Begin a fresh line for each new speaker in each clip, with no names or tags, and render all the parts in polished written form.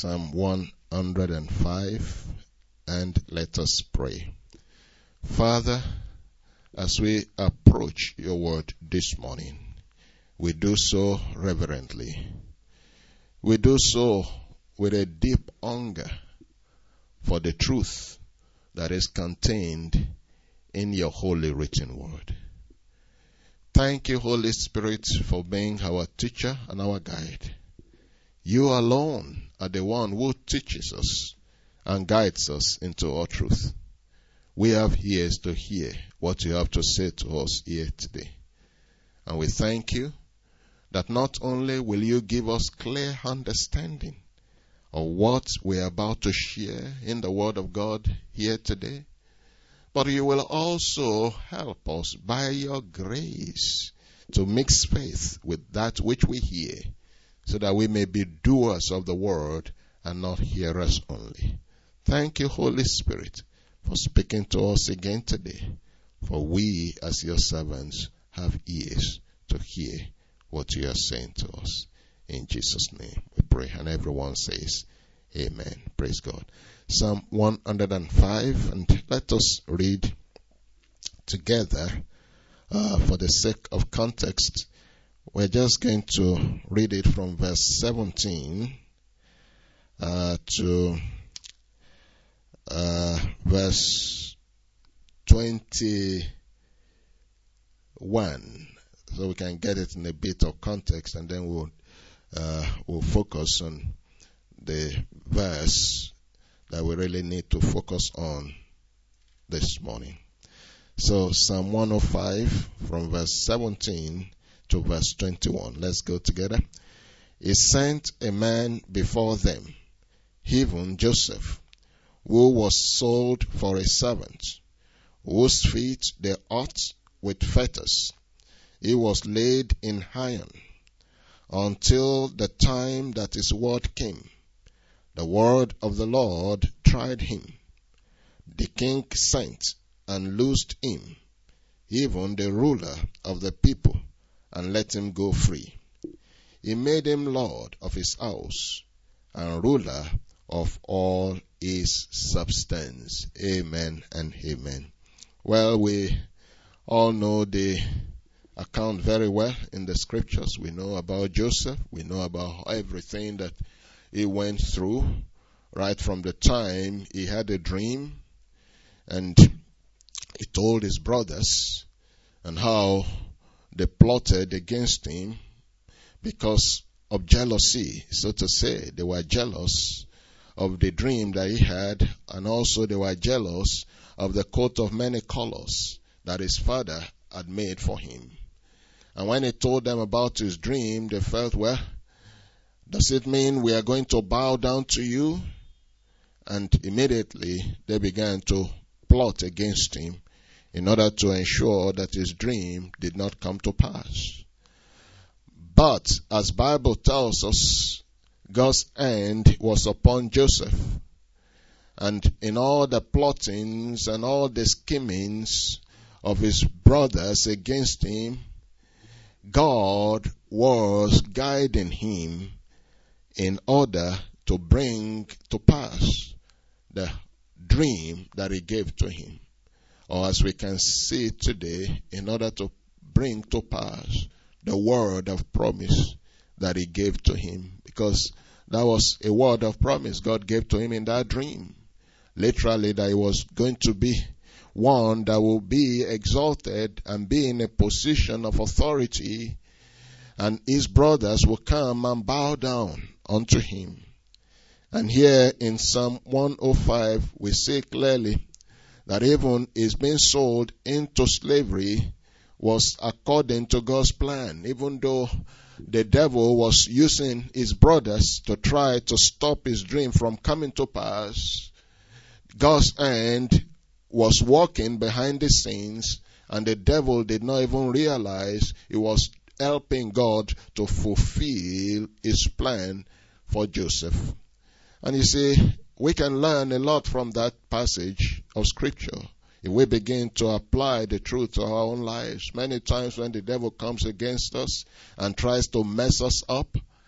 Psalm 105, and let us pray. Father, as we approach your word this morning, we do so reverently. We do so with a deep hunger for the truth that is contained in your holy written word. Thank you, Holy Spirit, for being our teacher and our guide. You alone are the one who teaches us and guides us into all truth. We have ears to hear what you have to say to us here today. And we thank you that not only will you give us clear understanding of what we are about to share in the Word of God here today, but you will also help us by your grace to mix faith with that which we hear, so that we may be doers of the word and not hearers only. Thank you, Holy Spirit, for speaking to us again today, for we as your servants have ears to hear what you are saying to us. In Jesus' name we pray, and everyone says amen. Praise God. Psalm 105, and let us read together for the sake of context. We're just going to read it from verse 17 to verse 21, so we can get it in a bit of context, and then we'll focus on the verse that we really need to focus on this morning. So Psalm 105 from verse 17 to verse 21. Let's go together. He sent a man before them, even Joseph, who was sold for a servant, whose feet they hurt with fetters. He was laid in iron until the time that his word came. The word of the Lord tried him. The king sent and loosed him, even the ruler of the people, and let him go free. He made him lord of his house and ruler of all his substance. Amen and amen. Well, we all know the account very well in the scriptures. We know about Joseph. We know about everything that he went through right from the time he had a dream and he told his brothers, and how they plotted against him because of jealousy, so to say. They were jealous of the dream that he had, and also they were jealous of the coat of many colors that his father had made for him. And when he told them about his dream, they felt, well, does it mean we are going to bow down to you? And immediately they began to plot against him in order to ensure that his dream did not come to pass. But as Bible tells us, God's hand was upon Joseph. And in all the plottings and all the schemings of his brothers against him, God was guiding him in order to bring to pass the dream that he gave to him. Or as we can see today, in order to bring to pass the word of promise that he gave to him. Because that was a word of promise God gave to him in that dream. Literally, that he was going to be one that will be exalted and be in a position of authority, and his brothers will come and bow down unto him. And here in Psalm 105, we see clearly that even his being sold into slavery was according to God's plan. Even though the devil was using his brothers to try to stop his dream from coming to pass, God's hand was working behind the scenes, and the devil did not even realize he was helping God to fulfill his plan for Joseph. And you see, we can learn a lot from that passage of scripture if we begin to apply the truth to our own lives. Many times when the devil comes against us and tries to mess us up,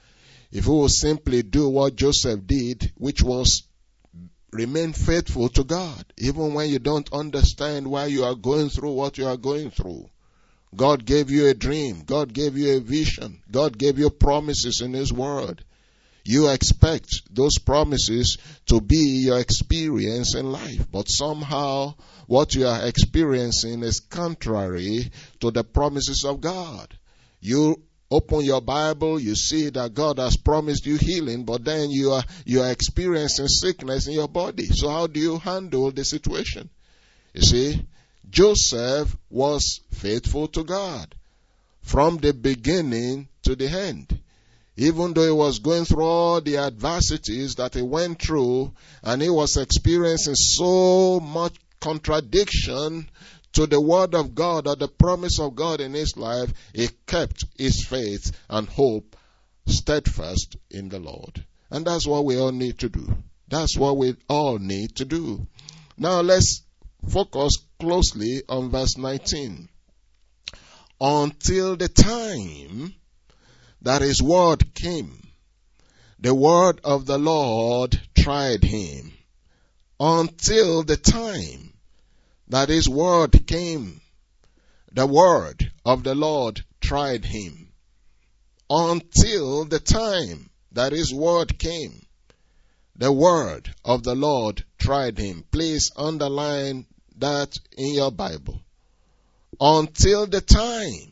If we will simply do what Joseph did, which was remain faithful to God, even when you don't understand why you are going through what you are going through. God gave you a dream. God gave you a vision. God gave you promises in His Word. You expect those promises to be your experience in life, but somehow what you are experiencing is contrary to the promises of God. You open your Bible, you see that God has promised you healing, but then you are experiencing sickness in your body. So how do you handle the situation? You see, Joseph was faithful to God from the beginning to the end. Even though he was going through all the adversities that he went through, and he was experiencing so much contradiction to the word of God or the promise of God in his life, he kept his faith and hope steadfast in the Lord. And that's what we all need to do. That's what we all need to do. Now let's focus closely on verse 19. Until the time that his word came, the word of the Lord tried him. Until the time that his word came, the word of the Lord tried him. Until the time that his word came, the word of the Lord tried him. Please underline that in your Bible. Until the time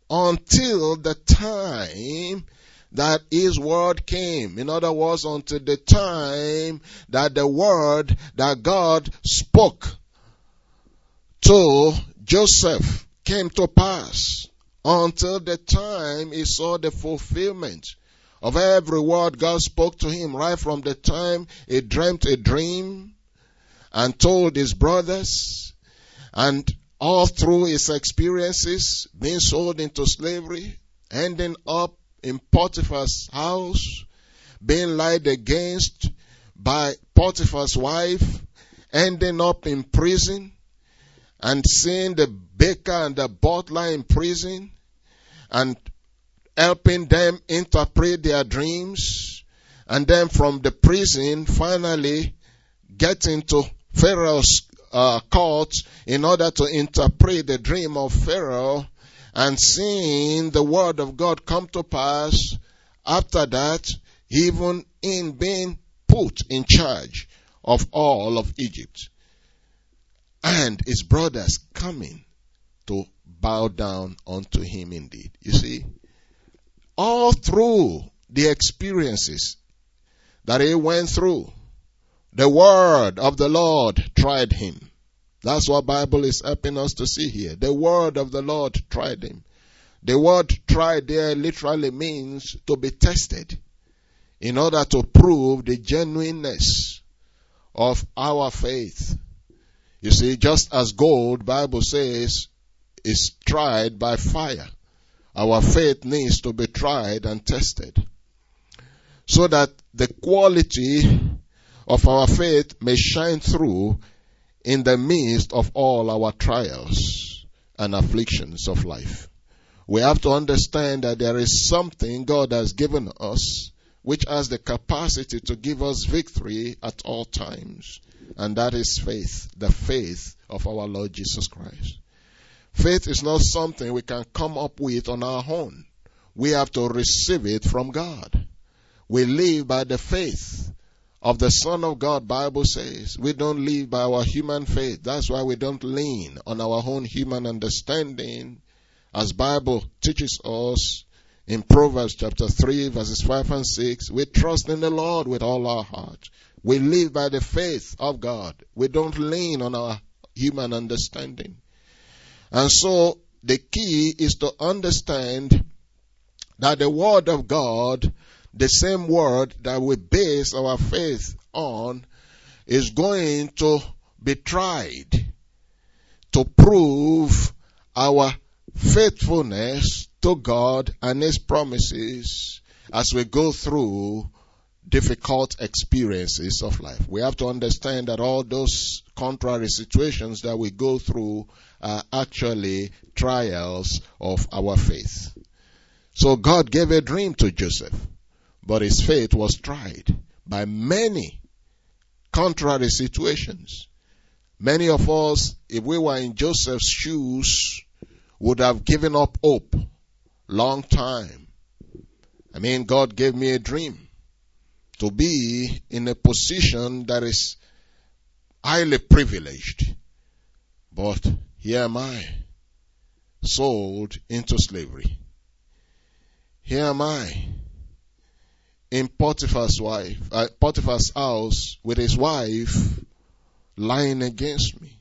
that his word came. In other words, until the time that the word that God spoke to Joseph came to pass. Until the time he saw the fulfillment of every word God spoke to him, right from the time he dreamt a dream and told his brothers, and all through his experiences, being sold into slavery, ending up in Potiphar's house, being lied against by Potiphar's wife, ending up in prison, and seeing the baker and the butler in prison, and helping them interpret their dreams, and then from the prison, finally getting to Pharaoh's court in order to interpret the dream of Pharaoh, and seeing the word of God come to pass. After that, even in being put in charge of all of Egypt, and his brothers coming to bow down unto him indeed. You see, all through the experiences that he went through, the word of the Lord tried him. That's what Bible is helping us to see here. The word of the Lord tried him. The word tried there literally means to be tested in order to prove the genuineness of our faith. You see, just as gold, Bible says, is tried by fire, our faith needs to be tried and tested so that the quality of our faith may shine through in the midst of all our trials and afflictions of life. We have to understand that there is something God has given us which has the capacity to give us victory at all times, and that is faith, the faith of our Lord Jesus Christ. Faith is not something we can come up with on our own. We have to receive it from God. We live by the faith of the Son of God, Bible says. We don't live by our human faith. That's why we don't lean on our own human understanding, as Bible teaches us in Proverbs chapter 3, verses 5 and 6. We trust in the Lord with all our heart. We live by the faith of God. We don't lean on our human understanding. And so the key is to understand that the Word of God, the same word that we base our faith on, is going to be tried to prove our faithfulness to God and His promises as we go through difficult experiences of life. We have to understand that all those contrary situations that we go through are actually trials of our faith. So God gave a dream to Joseph, But his faith was tried by many contrary situations. Many of us, if we were in Joseph's shoes, would have given up hope long time. I mean, God gave me a dream to be in a position that is highly privileged. But here am I, sold into slavery. Here am I, in Potiphar's house with his wife lying against me.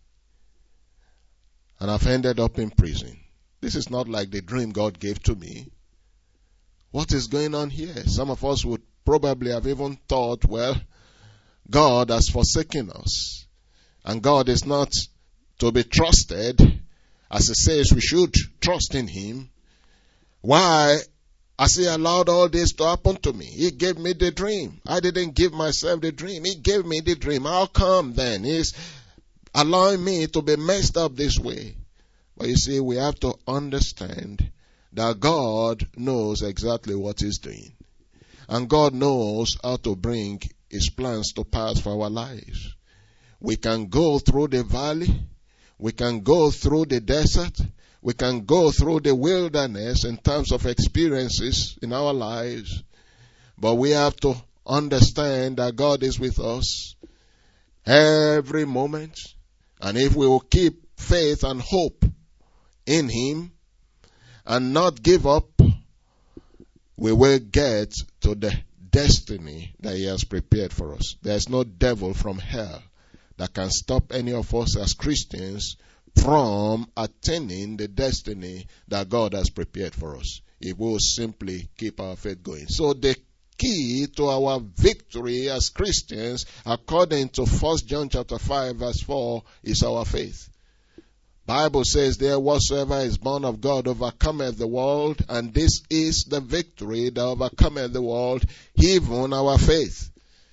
And I've ended up in prison. This is not like the dream God gave to me. What is going on here? Some of us would probably have even thought, well, God has forsaken us. And God is not to be trusted, as He says we should trust in Him. Why has He allowed all this to happen to me? He gave me the dream. I didn't give myself the dream. He gave me the dream. How come then He's allowing me to be messed up this way? But you see, we have to understand that God knows exactly what He's doing. And God knows how to bring His plans to pass for our lives. We can go through the valley. We can go through the desert. We can go through the wilderness in terms of experiences in our lives. But we have to understand that God is with us every moment. And if we will keep faith and hope in Him and not give up, we will get to the destiny that He has prepared for us. There is no devil from hell that can stop any of us as Christians from attaining the destiny that God has prepared for us, if we will simply keep our faith going. So the key to our victory as Christians, according to 1 John chapter 5 verse 4, is our faith. Bible says there, whatsoever is born of God overcometh the world, and this is the victory that overcometh the world, even our faith.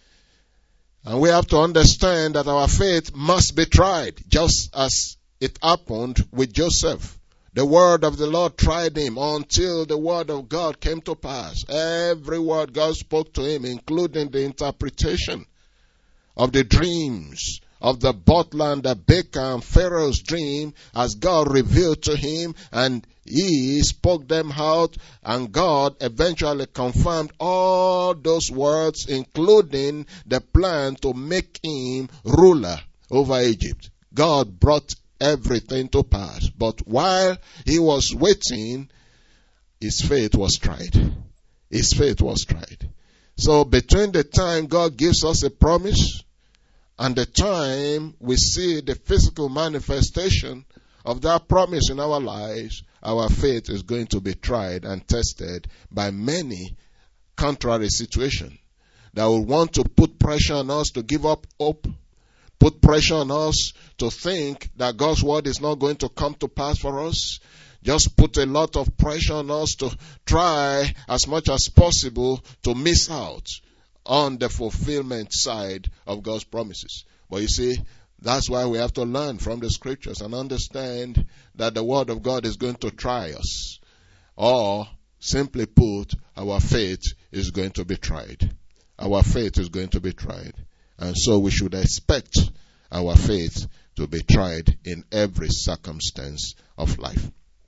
And we have to understand that our faith must be tried, just as it happened with Joseph. The word of the Lord tried him until the word of God came to pass. Every word God spoke to him, including the interpretation of the dreams of the butler and the baker and Pharaoh's dream, as God revealed to him, and he spoke them out, and God eventually confirmed all those words, including the plan to make him ruler over Egypt. God brought everything to pass. But while he was waiting, his faith was tried. His faith was tried. So between the time God gives us a promise and the time we see the physical manifestation of that promise in our lives, our faith is going to be tried and tested by many contrary situations that will want to put pressure on us to give up hope, put pressure on us to think that God's word is not going to come to pass for us. Just put a lot of pressure on us to try as much as possible to miss out on the fulfillment side of God's promises. But you see, that's why we have to learn from the scriptures and understand that the word of God is going to try us. Or, simply put, our faith is going to be tried. Our faith is going to be tried. And so we should expect our faith to be tried in every circumstance of life.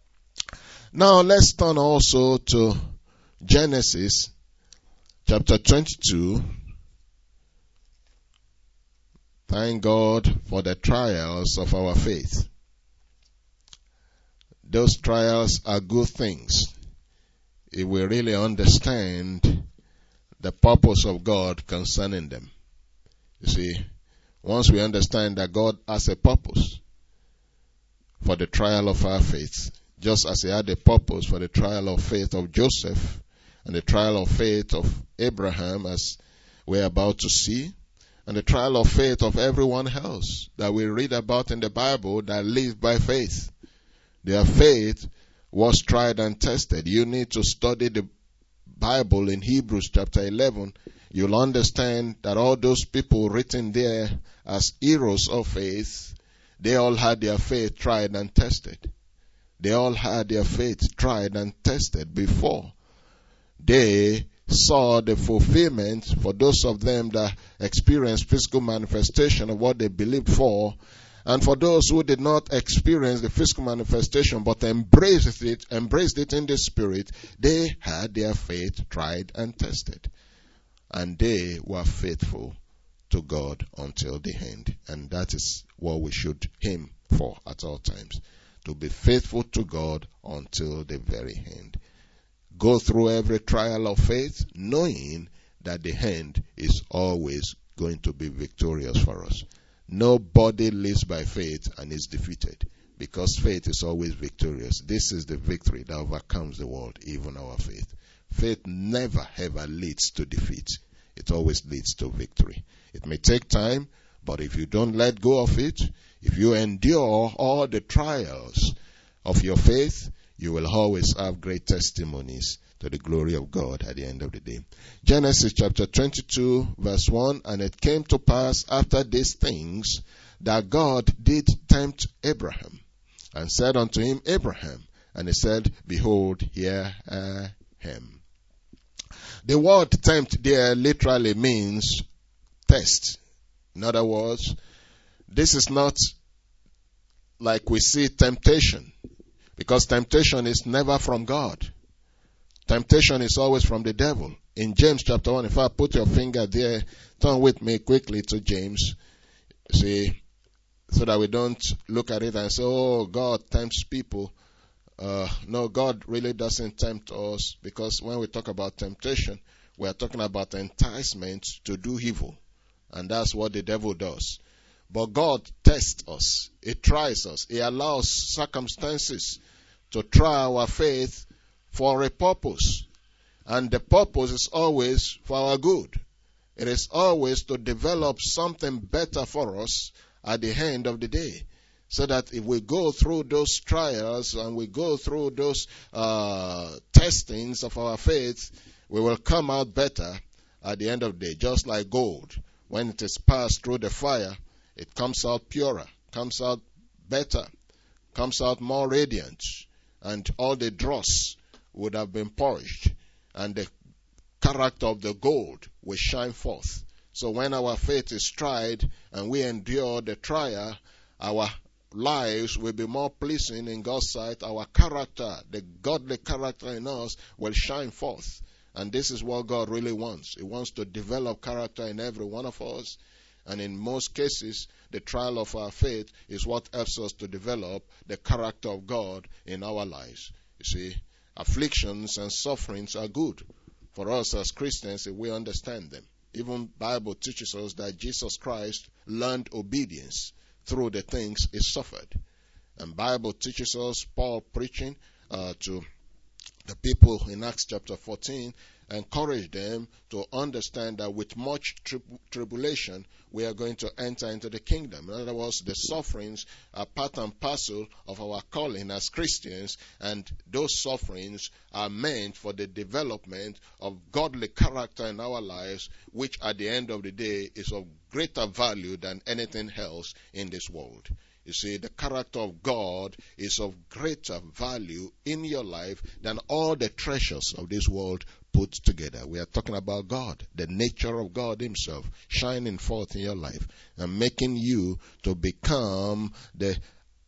Now let's turn also to Genesis chapter 22. Thank God for the trials of our faith. Those trials are good things if we really understand the purpose of God concerning them. You see, once we understand that God has a purpose for the trial of our faith, just as He had a purpose for the trial of faith of Joseph and the trial of faith of Abraham, as we're about to see, and the trial of faith of everyone else that we read about in the Bible that lived by faith. Their faith was tried and tested. You need to study the Bible in Hebrews chapter 11. You'll understand that all those people written there as heroes of faith, they all had their faith tried and tested. They all had their faith tried and tested before they saw the fulfillment for those of them that experienced physical manifestation of what they believed for, and for those who did not experience the physical manifestation but embraced it in the spirit, they had their faith tried and tested. And they were faithful to God until the end. And that is what we should aim for at all times. To be faithful to God until the very end. Go through every trial of faith, knowing that the end is always going to be victorious for us. Nobody lives by faith and is defeated, because faith is always victorious. This is the victory that overcomes the world, even our faith. Faith never ever leads to defeat. It always leads to victory. It may take time, but if you don't let go of it, if you endure all the trials of your faith, you will always have great testimonies to the glory of God at the end of the day. Genesis chapter 22 verse 1, and it came to pass after these things that God did tempt Abraham, and said unto him, Abraham. And he said, Behold, here I am. The word tempt there literally means test. In other words, this is not like we see temptation, because temptation is never from God. Temptation is always from the devil. In James chapter 1, if I put your finger there, turn with me quickly to James, see, so that we don't look at it and say, oh, God tempts people. No, God really doesn't tempt us, because when we talk about temptation, we are talking about enticement to do evil. And that's what the devil does. But God tests us. He tries us. He allows circumstances to try our faith for a purpose. And the purpose is always for our good. It is always to develop something better for us at the end of the day. So that if we go through those trials and we go through those testings of our faith, we will come out better at the end of the day. Just like gold. When it is passed through the fire, it comes out purer, comes out better, comes out more radiant. And all the dross would have been purged, and the character of the gold will shine forth. So when our faith is tried and we endure the trial, our lives will be more pleasing in God's sight. Our character, the godly character in us, will shine forth. And this is what God really wants. He wants to develop character in every one of us. And in most cases, the trial of our faith is what helps us to develop the character of God in our lives. You see, afflictions and sufferings are good for us as Christians if we understand them. Even Bible teaches us that Jesus Christ learned obedience through the things he suffered. And Bible teaches us, Paul preaching to the people in Acts chapter 14, encourage them to understand that with much tribulation we are going to enter into the kingdom. In other words, the sufferings are part and parcel of our calling as Christians, and those sufferings are meant for the development of godly character in our lives, which at the end of the day is of greater value than anything else in this world. You see, the character of God is of greater value in your life than all the treasures of this world put together. We are talking about God, the nature of God himself, shining forth in your life and making you to become the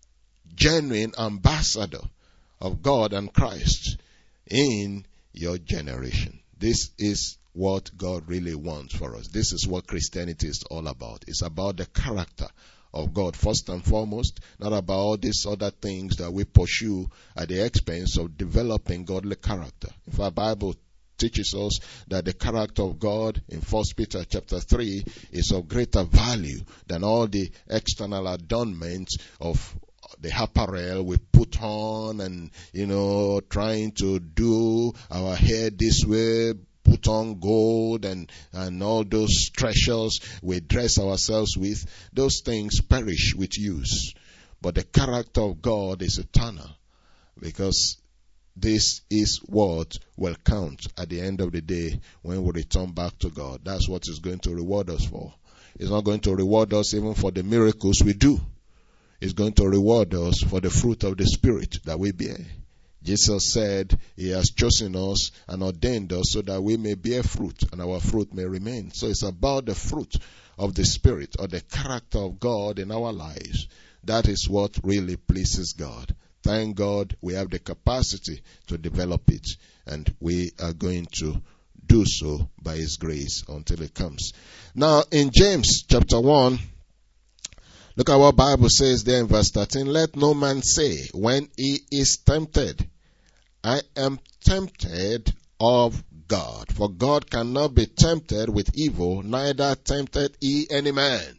genuine ambassador of God and Christ in your generation. This is what God really wants for us. This is what Christianity is all about. It's about the character of God first and foremost, not about all these other things that we pursue at the expense of developing godly character. In fact, Bible teaches us that the character of God in 1 Peter chapter 3 is of greater value than all the external adornment of the apparel we put on and, trying to do our hair this way, put on gold and all those treasures we dress ourselves with. Those things perish with use. But the character of God is eternal, because this is what will count at the end of the day when we return back to God. That's what He's going to reward us for. He's not going to reward us even for the miracles we do. He's going to reward us for the fruit of the Spirit that we bear. Jesus said he has chosen us and ordained us so that we may bear fruit and our fruit may remain. So it's about the fruit of the Spirit or the character of God in our lives. That is what really pleases God. Thank God we have the capacity to develop it, and we are going to do so by His grace until it comes. Now in James chapter 1, look at what Bible says there in verse 13. Let no man say when he is tempted, I am tempted of God. For God cannot be tempted with evil, neither tempted he any man.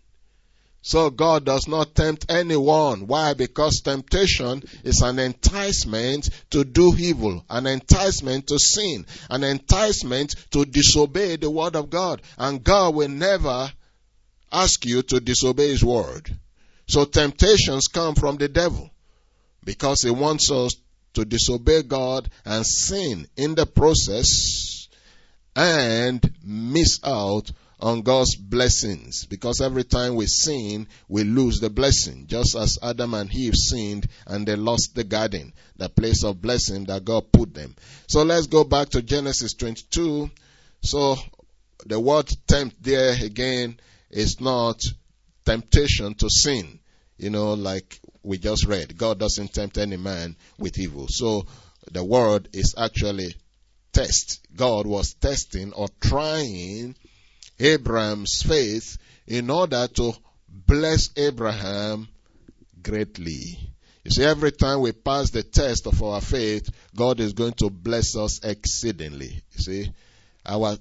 So God does not tempt anyone. Why? Because temptation is an enticement to do evil, an enticement to sin, an enticement to disobey the word of God. And God will never ask you to disobey His word. So temptations come from the devil because he wants us to disobey God and sin in the process and miss out on God's blessings, because every time we sin, we lose the blessing, just as Adam and Eve sinned and they lost the garden, the place of blessing that God put them. So let's go back to Genesis 22. So the word tempt there again is not temptation to sin, like we just read. God doesn't tempt any man with evil. So the word is actually test. God was testing or trying Abraham's faith in order to bless Abraham greatly. You see, every time we pass the test of our faith, God is going to bless us exceedingly. You see, our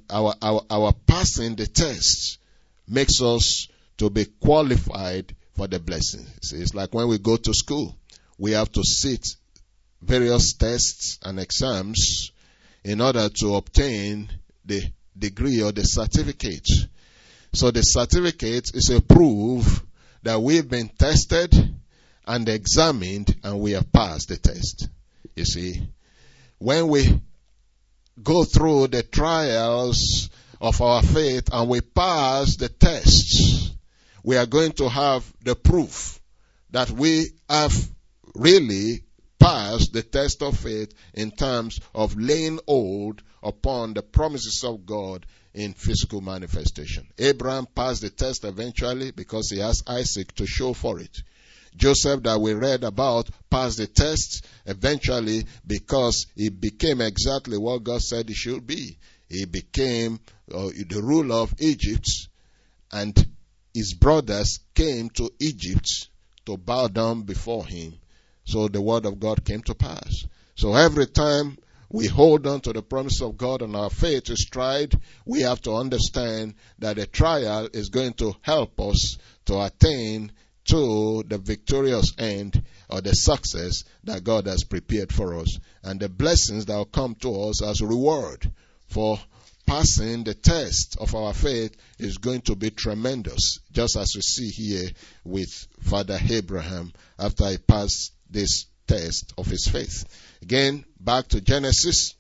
passing the test makes us to be qualified for the blessing. See, it's like when we go to school, we have to sit various tests and exams in order to obtain the degree or the certificate. So the certificate is a proof that we've been tested and examined and we have passed the test. You see, when we go through the trials of our faith and we pass the tests, we are going to have the proof that we have really passed the test of faith in terms of laying hold upon the promises of God in physical manifestation. Abraham passed the test eventually because he asked Isaac to show for it. Joseph, that we read about, passed the test eventually because he became exactly what God said he should be. He became the ruler of Egypt, and his brothers came to Egypt to bow down before him. So the word of God came to pass. So every time we hold on to the promise of God and our faith is tried, we have to understand that the trial is going to help us to attain to the victorious end or the success that God has prepared for us, and the blessings that will come to us as a reward for passing the test of our faith is going to be tremendous, just as we see here with Father Abraham after he passed this test of his faith. Again, back to Genesis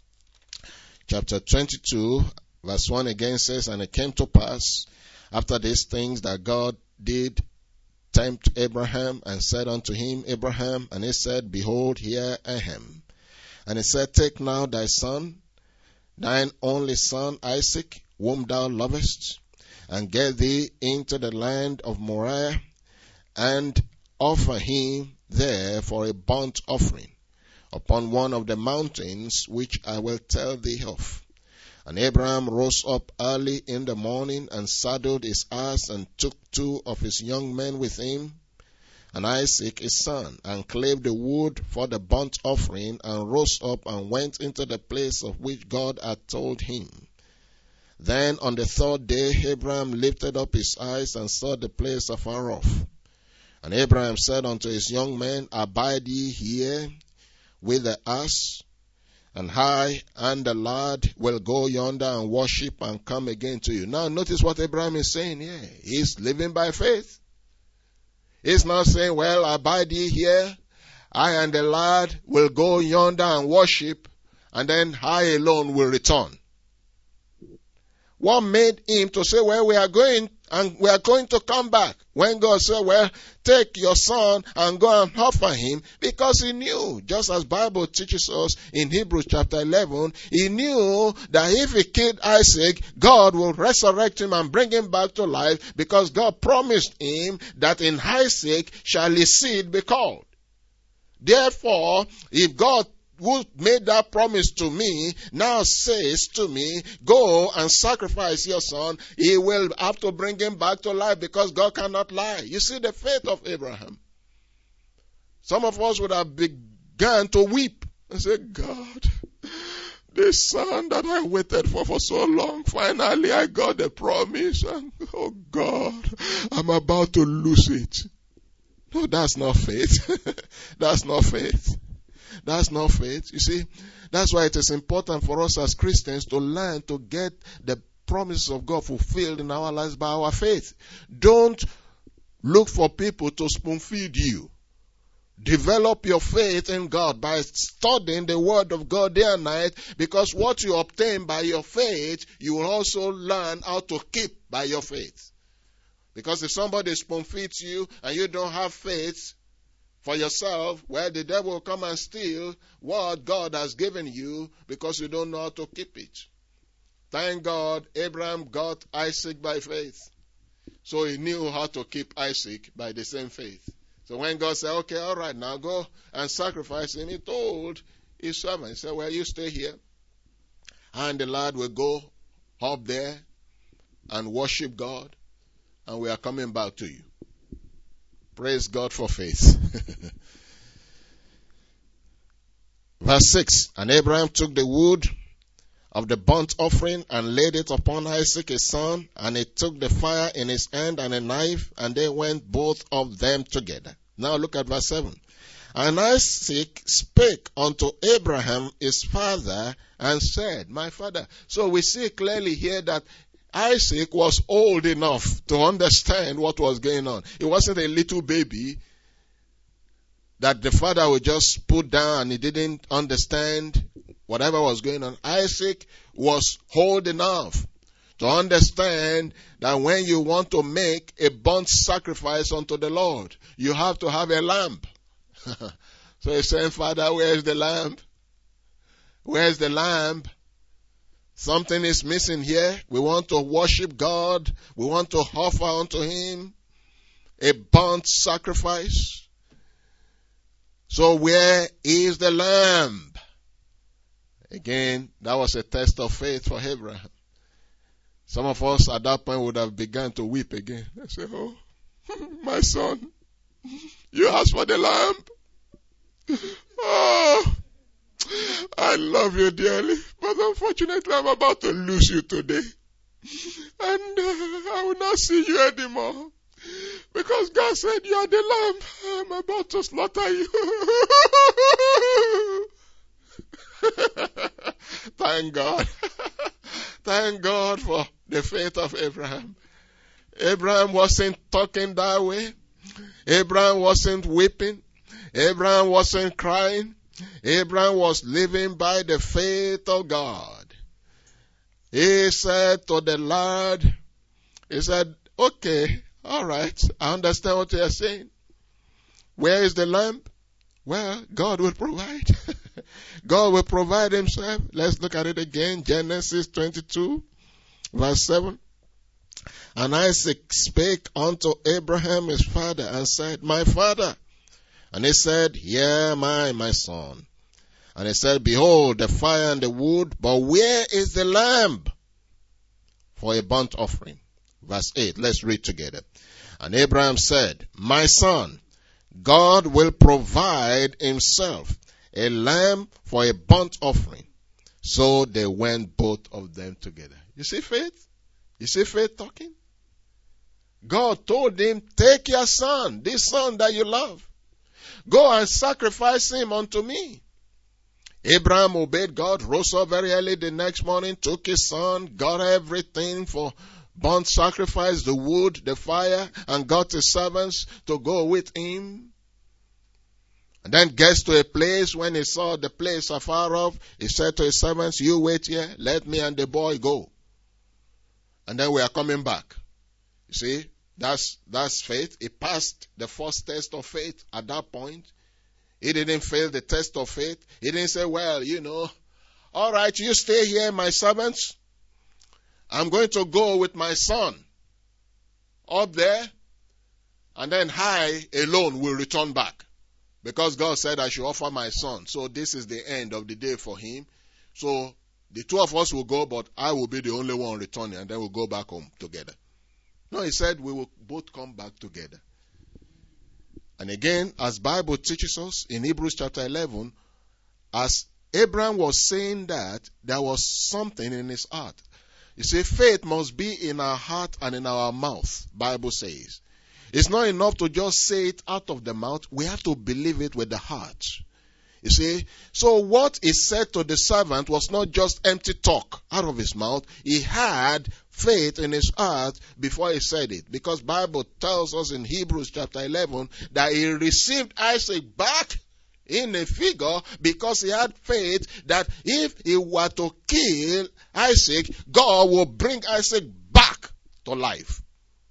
chapter 22, verse 1 again says, And it came to pass after these things that God did tempt Abraham and said unto him, Abraham, and he said, Behold, here I am. And he said, Take now thy son, thine only son Isaac, whom thou lovest, and get thee into the land of Moriah, and offer him there for a burnt offering upon one of the mountains which I will tell thee of. And Abraham rose up early in the morning and saddled his ass and took 2 of his young men with him, and Isaac his son, and clave the wood for the burnt offering, and rose up and went into the place of which God had told him. Then on the 3rd day Abraham lifted up his eyes and saw the place afar off. And Abraham said unto his young men, Abide ye here with the ass, and I and the lad will go yonder and worship and come again to you. Now notice what Abraham is saying here. He's living by faith. He's not saying, well, abide ye here, I and the lad will go yonder and worship, and then I alone will return. What made him to say, well, we are going And we are going to come back. When God said, well, take your son and go and offer him, because he knew, just as Bible teaches us in Hebrews chapter 11, he knew that if he killed Isaac, God will resurrect him and bring him back to life, because God promised him that in Isaac shall his seed be called. Therefore, if God who made that promise to me now says to me, go and sacrifice your son, he will have to bring him back to life, because God cannot lie. You see the faith of Abraham. Some of us would have begun to weep and say, God, the son that I waited for so long, finally I got the promise, and oh God, I'm about to lose it. No, that's not faith. That's not faith. That's not faith. You see, that's why it is important for us as Christians to learn to get the promises of God fulfilled in our lives by our faith. Don't look for people to spoon feed you. Develop your faith in God by studying the Word of God day and night, because what you obtain by your faith, you will also learn how to keep by your faith. Because if somebody spoon feeds you and you don't have faith for yourself, well, the devil will come and steal what God has given you, because you don't know how to keep it. Thank God, Abraham got Isaac by faith. So he knew how to keep Isaac by the same faith. So when God said, okay, all right, now go and sacrifice him, he told his servant, he said, well, you stay here, and the lad will go up there and worship God, and we are coming back to you. Praise God for faith. Verse 6, and Abraham took the wood of the burnt offering and laid it upon Isaac his son, and he took the fire in his hand and a knife, and they went both of them together. Now look at verse 7. And Isaac spake unto Abraham his father and said, my father. So we see clearly here that Isaac was old enough to understand what was going on. He wasn't a little baby that the father would just put down and he didn't understand whatever was going on. Isaac was old enough to understand that when you want to make a burnt sacrifice unto the Lord, you have to have a lamb. So he's saying, Father, where's the lamb? Where's the lamb? Something is missing here. We want to worship God. We want to offer unto him a burnt sacrifice. So where is the lamb? Again, that was a test of faith for Abraham. Some of us at that point would have begun to weep again. I say, oh, my son, you asked for the lamb. Oh, I love you dearly, but unfortunately I'm about to lose you today. And I will not see you anymore. Because God said, you are the lamb. I'm about to slaughter you. Thank God. Thank God for the faith of Abraham. Abraham wasn't talking that way. Abraham wasn't weeping. Abraham wasn't crying. Abraham was living by the faith of God. He said to the lad, he said, okay, all right, I understand what you are saying. Where is the lamb? Well, God will provide. God will provide himself. Let's look at it again. Genesis 22, verse 7. And Isaac spake unto Abraham his father and said, my father. And he said, here am I, my son. And he said, behold, the fire and the wood, but where is the lamb for a burnt offering? Verse 8, let's read together. And Abraham said, my son, God will provide himself a lamb for a burnt offering. So they went both of them together. You see faith? You see faith talking? God told him, take your son, this son that you love. Go and sacrifice him unto me. Abraham obeyed God, rose up very early the next morning, took his son, got everything for burnt sacrifice, the wood, the fire, and got his servants to go with him. And then gets to a place. When he saw the place afar off, he said to his servants, you wait here, let me and the boy go. And then we are coming back. You see, that's faith. He passed the first test of faith at that point. He didn't fail the test of faith. He didn't say, well, all right, you stay here, my servants. I'm going to go with my son up there, and then I alone will return back. Because God said I should offer my son. So this is the end of the day for him. So the two of us will go, but I will be the only one returning, and then we'll go back home together. No, he said we will both come back together. And again, as Bible teaches us in Hebrews chapter 11, as Abraham was saying that, there was something in his heart. You see, faith must be in our heart and in our mouth, Bible says. It's not enough to just say it out of the mouth. We have to believe it with the heart. You see, so what he said to the servant was not just empty talk out of his mouth. He had faith in his heart before he said it. Because Bible tells us in Hebrews chapter 11 that he received Isaac back in a figure because he had faith that if he were to kill Isaac, God will bring Isaac back to life.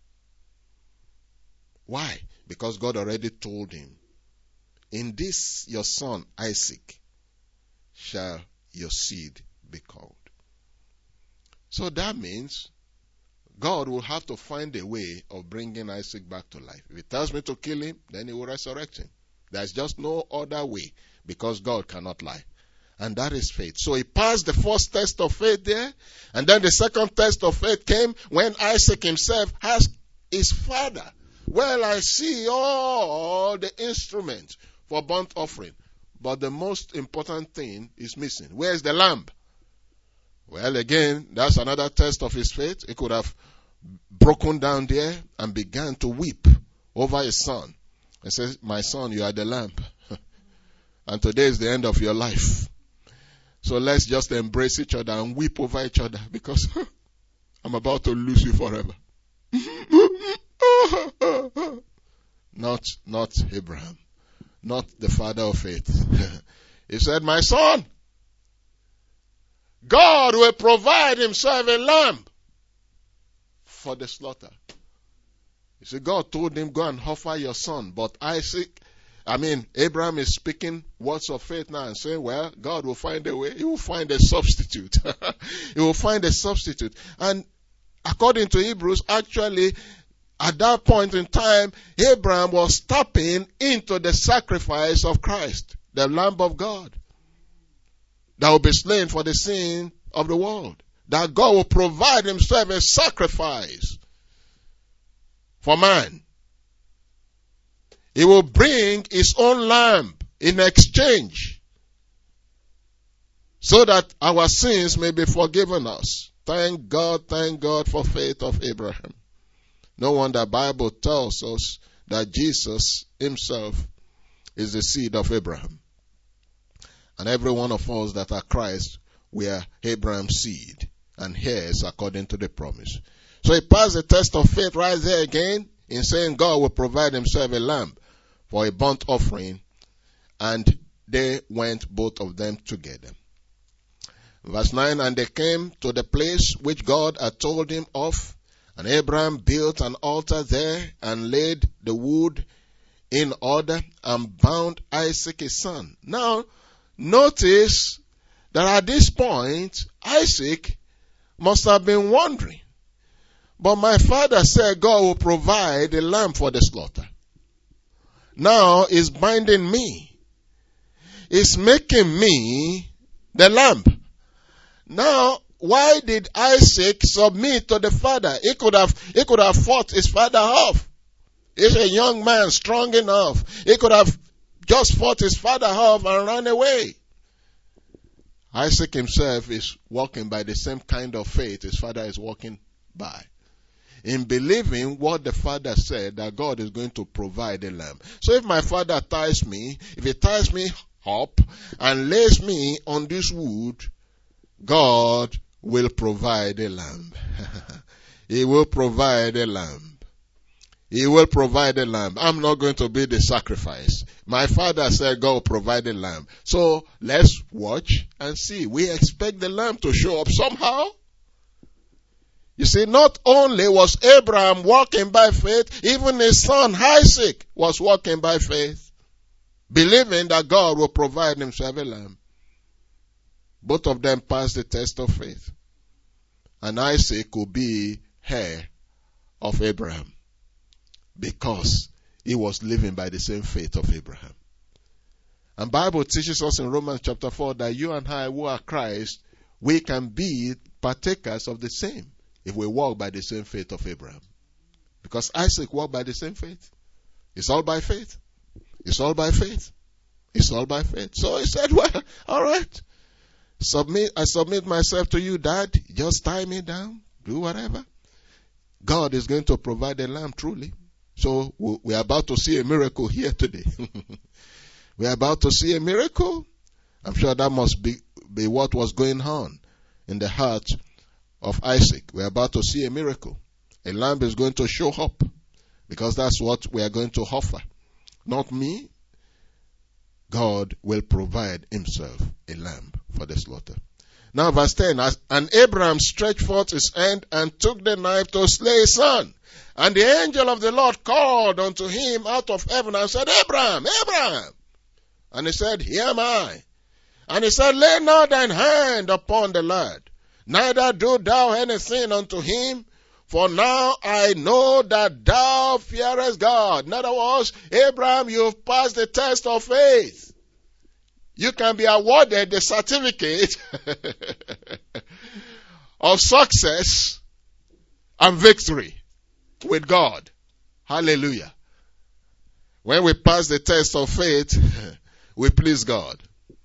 Why? Because God already told him, in this your son Isaac shall your seed be called. So that means God will have to find a way of bringing Isaac back to life. If he tells me to kill him, then he will resurrect him. There's just no other way, because God cannot lie. And that is faith. So he passed the first test of faith there, and then the second test of faith came when Isaac himself asked his father, well, I see all the instruments for burnt offering, but the most important thing is missing. Where's the lamb? Well, again, that's another test of his faith. He could have broken down there and began to weep over his son. And says, my son, you are the lamb. And today is the end of your life. So let's just embrace each other and weep over each other, because I'm about to lose you forever. Not Abraham. Not the father of faith. He said, my son, God will provide himself a lamb for the slaughter. You see, God told him, go and offer your son. But Abraham is speaking words of faith now and saying, well, God will find a way. He will find a substitute. He will find a substitute. And according to Hebrews, actually, at that point in time, Abraham was tapping into the sacrifice of Christ, the Lamb of God, that will be slain for the sin of the world. That God will provide himself a sacrifice for man. He will bring his own lamb in exchange so that our sins may be forgiven us. Thank God for faith of Abraham. No wonder the Bible tells us that Jesus himself is the seed of Abraham. And every one of us that are Christ, we are Abraham's seed and heirs according to the promise. So he passed the test of faith right there again in saying God will provide himself a lamb for a burnt offering, and they went both of them together. Verse 9, and they came to the place which God had told him of, and Abraham built an altar there and laid the wood in order and bound Isaac his son. Now, notice that at this point, Isaac must have been wondering, but my father said God will provide a lamb for the slaughter. Now he's binding me. He's making me the lamb. Now, why did Isaac submit to the father? He could have fought his father off. He's a young man, strong enough. He could have just fought his father off and ran away. Isaac himself is walking by the same kind of faith his father is walking by, in believing what the father said, that God is going to provide a lamb. So if my father ties me, if he ties me up and lays me on this wood, God will provide a lamb. He will provide a lamb. He will provide a lamb. I'm not going to be the sacrifice. My father said God will provide a lamb. So let's watch and see. We expect the lamb to show up somehow. You see, not only was Abraham walking by faith, even his son Isaac was walking by faith, believing that God will provide himself a lamb. Both of them passed the test of faith. And Isaac could be heir of Abraham because he was living by the same faith of Abraham. And Bible teaches us in Romans chapter 4 that you and I who are Christ, we can be partakers of the same if we walk by the same faith of Abraham. Because Isaac walked by the same faith. It's all by faith. It's all by faith. It's all by faith. So he said, well, all right. I submit myself to you, Dad. Just tie me down. Do whatever. God is going to provide a lamb truly. So we are about to see a miracle here today. We are about to see a miracle. I'm sure that must be what was going on in the heart of Isaac. We are about to see a miracle. A lamb is going to show up because that's what we are going to offer. Not me. God will provide himself a lamb for the slaughter. Now verse 10, and Abraham stretched forth his hand and took the knife to slay his son. And the angel of the Lord called unto him out of heaven and said, Abraham, Abraham. And he said, Here am I. And he said, Lay not thine hand upon the lad, neither do thou anything unto him, for now I know that thou fearest God. In other words, Abraham, you've passed the test of faith. You can be awarded the certificate of success and victory with God. Hallelujah. When we pass the test of faith, we please God.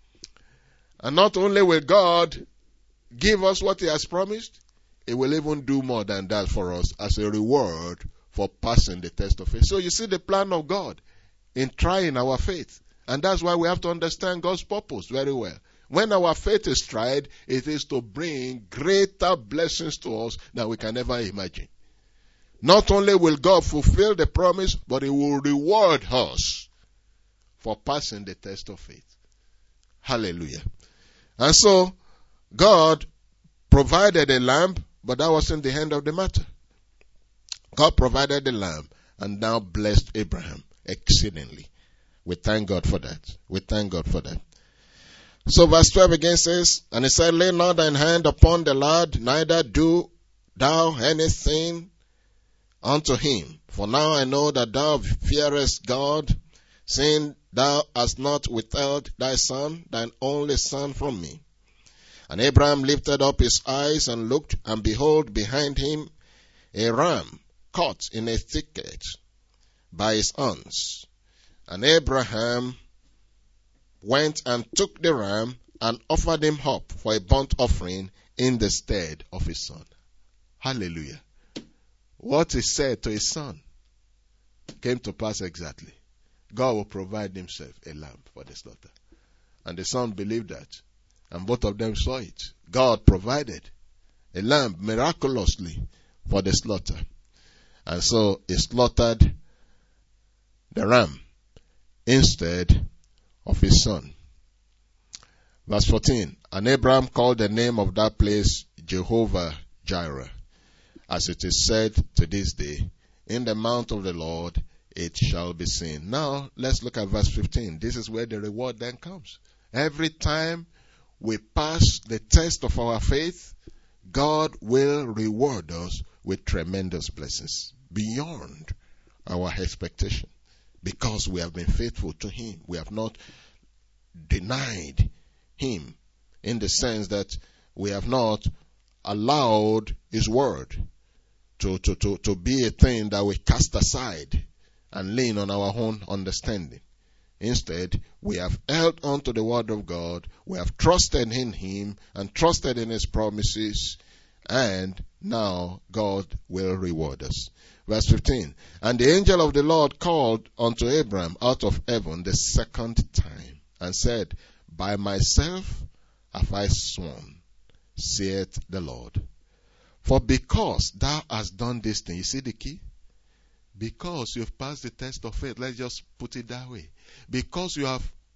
And not only will God give us what he has promised, he will even do more than that for us as a reward for passing the test of faith. So you see the plan of God in trying our faith. And that's why we have to understand God's purpose very well. When our faith is tried, it is to bring greater blessings to us than we can ever imagine. Not only will God fulfill the promise, but he will reward us for passing the test of faith. Hallelujah. And so, God provided a lamb, but that wasn't the end of the matter. God provided the lamb and now blessed Abraham exceedingly. We thank God for that. We thank God for that. So verse 12 again says, And he said, Lay not thine hand upon the lad, neither do thou anything unto him. For now I know that thou fearest God, seeing thou hast not withheld thy son, thine only son from me. And Abraham lifted up his eyes and looked, and behold, behind him a ram caught in a thicket by his horns. And Abraham went and took the ram and offered him up for a burnt offering in the stead of his son. Hallelujah. What he said to his son came to pass exactly. God will provide himself a lamb for the slaughter. And the son believed that. And both of them saw it. God provided a lamb miraculously for the slaughter. And so he slaughtered the ram instead of his son. Verse 14. And Abraham called the name of that place Jehovah Jireh, as it is said to this day, in the mount of the Lord it shall be seen. Now let's look at verse 15. This is where the reward then comes. Every time we pass the test of our faith, God will reward us with tremendous blessings beyond our expectation. Because we have been faithful to him. We have not denied him in the sense that we have not allowed his word to be a thing that we cast aside and lean on our own understanding. Instead, we have held on to the word of God. We have trusted in him and trusted in his promises. And now God will reward us. Verse 15. And the angel of the Lord called unto Abraham out of heaven the second time and said, By myself have I sworn, saith the Lord. For because thou hast done this thing, you see the key? Because you've passed the test of faith. Let's just put it that way. Because you have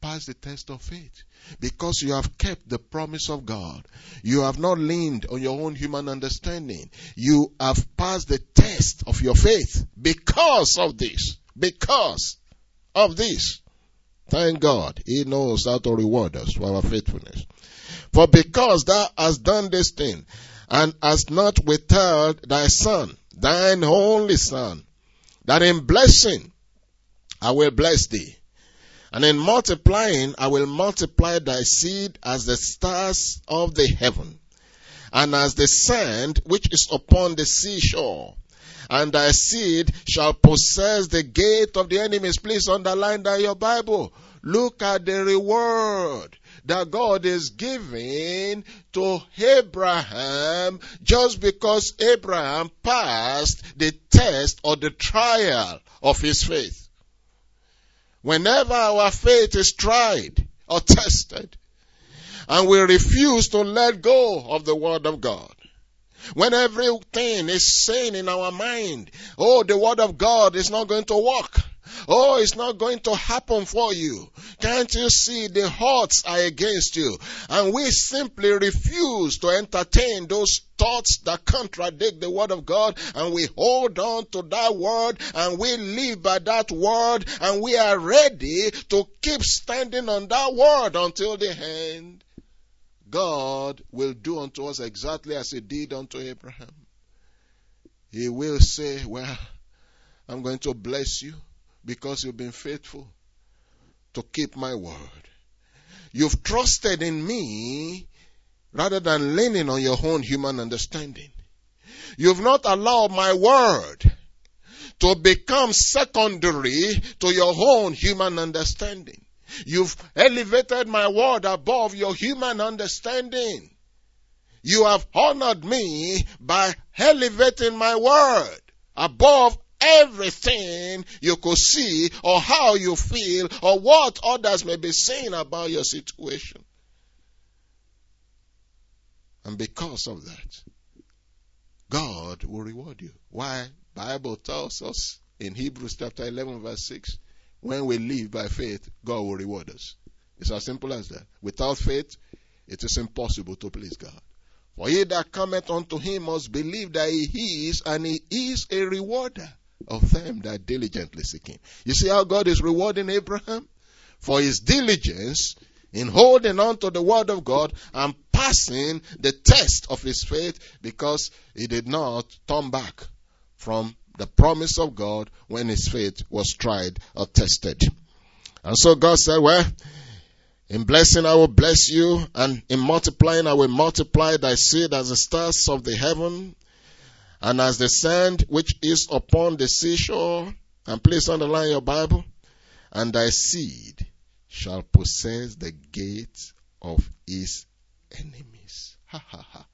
passed the test of faith. Because you have kept the promise of God. You have not leaned on your own human understanding. You have passed the test of your faith because of this. Because of this. Thank God. He knows how to reward us for our faithfulness. For because thou hast done this thing, and hast not withheld thy son, thine only son, that in blessing I will bless thee, and in multiplying I will multiply thy seed as the stars of the heaven, and as the sand which is upon the seashore. And thy seed shall possess the gate of the enemies. Please underline that in your Bible. Look at the reward that God is giving to Abraham just because Abraham passed the test or the trial of his faith. Whenever our faith is tried or tested, and we refuse to let go of the word of God, when everything is saying in our mind, oh, the word of God is not going to work. Oh, it's not going to happen for you. Can't you see the odds are against you? And we simply refuse to entertain those thoughts that contradict the word of God, and we hold on to that word, and we live by that word, and we are ready to keep standing on that word until the end. God will do unto us exactly as he did unto Abraham. He will say, well, I'm going to bless you because you've been faithful to keep my word. You've trusted in me rather than leaning on your own human understanding. You've not allowed my word to become secondary to your own human understanding. You've elevated my word above your human understanding. You have honored me by elevating my word above everything you could see or how you feel or what others may be saying about your situation. And because of that, God will reward you. Why? The Bible tells us in Hebrews chapter 11 verse 6, when we live by faith, God will reward us. It's as simple as that. Without faith, it is impossible to please God. For he that cometh unto him must believe that he is, and he is a rewarder of them that diligently seek him. You see how God is rewarding Abraham? For his diligence in holding on to the word of God and passing the test of his faith, because he did not turn back from the promise of God when his faith was tried or tested. And so God said, well, in blessing I will bless you, and in multiplying I will multiply thy seed as the stars of the heaven, and as the sand which is upon the seashore. And please underline your Bible. And thy seed shall possess the gates of his enemies. Ha ha ha.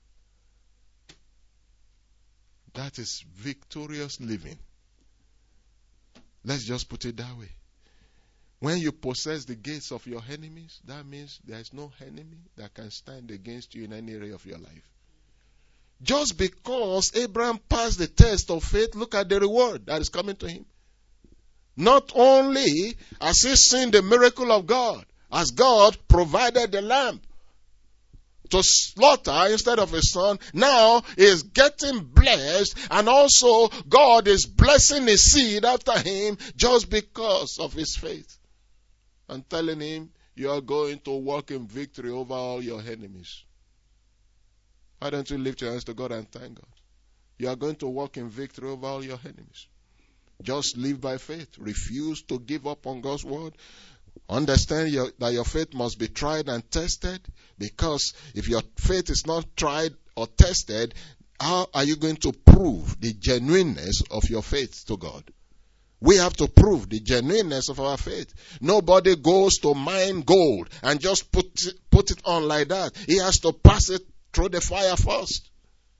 That is victorious living. Let's just put it that way. When you possess the gates of your enemies, that means there is no enemy that can stand against you in any area of your life. Just because Abraham passed the test of faith, look at the reward that is coming to him. Not only has he seen the miracle of God, as God provided the lamb to slaughter instead of his son, now he is getting blessed, and also God is blessing his seed after him just because of his faith. And telling him, you are going to walk in victory over all your enemies. Why don't you lift your hands to God and thank God? You are going to walk in victory over all your enemies. Just live by faith. Refuse to give up on God's word. Understand that your faith must be tried and tested, because if your faith is not tried or tested, how are you going to prove the genuineness of your faith to God? We have to prove the genuineness of our faith. Nobody goes to mine gold and just put it on like that. He has to pass it through the fire first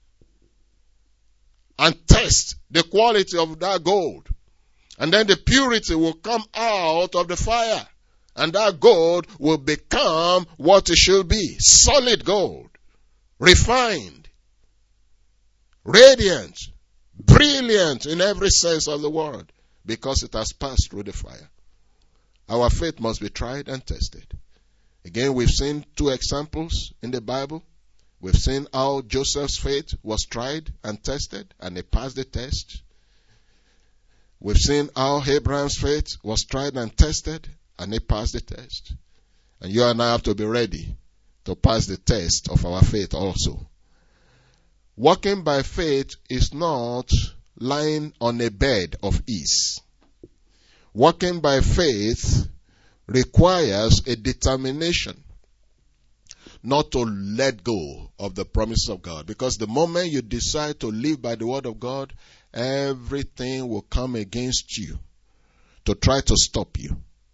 and test the quality of that gold. And then the purity will come out of the fire. And that gold will become what it should be. Solid gold. Refined. Radiant. Brilliant in every sense of the word. Because it has passed through the fire. our faith must be tried and tested. Again, we've seen two examples in the Bible. We've seen how Joseph's faith was tried and tested, and he passed the test. We've seen how Abraham's faith was tried and tested, and he passed the test. And you and I have to be ready to pass the test of our faith also. Walking by faith is not lying on a bed of ease. Walking by faith requires a determination not to let go of the promises of God. Because the moment you decide to live by the word of God, everything will come against you to try to stop you.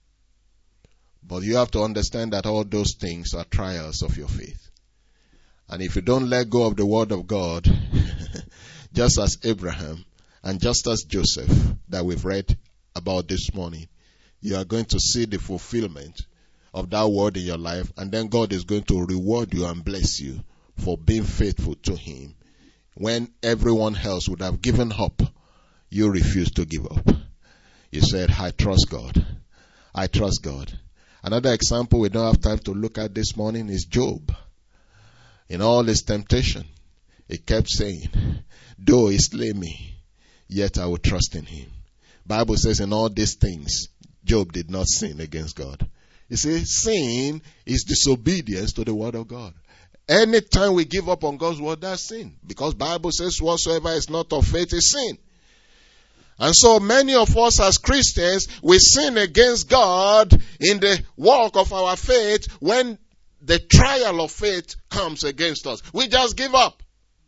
But you have to understand that all those things are trials of your faith. And if you don't let go of the word of God, just as Abraham and just as Joseph that we've read about this morning, you are going to see the fulfillment of that word in your life, and then God is going to reward you and bless you for being faithful to Him. When everyone else would have given up, you refused to give up. You said, I trust God. I trust God. Another example we don't have time to look at this morning is Job. In all his temptation, he kept saying, though he slay me, yet I will trust in Him. Bible says in all these things, Job did not sin against God. You see, sin is disobedience to the word of God. Anytime we give up on God's word, that's sin. Because Bible says whatsoever is not of faith is sin. And so many of us as Christians, we sin against God in the walk of our faith when the trial of faith comes against us. We just give up.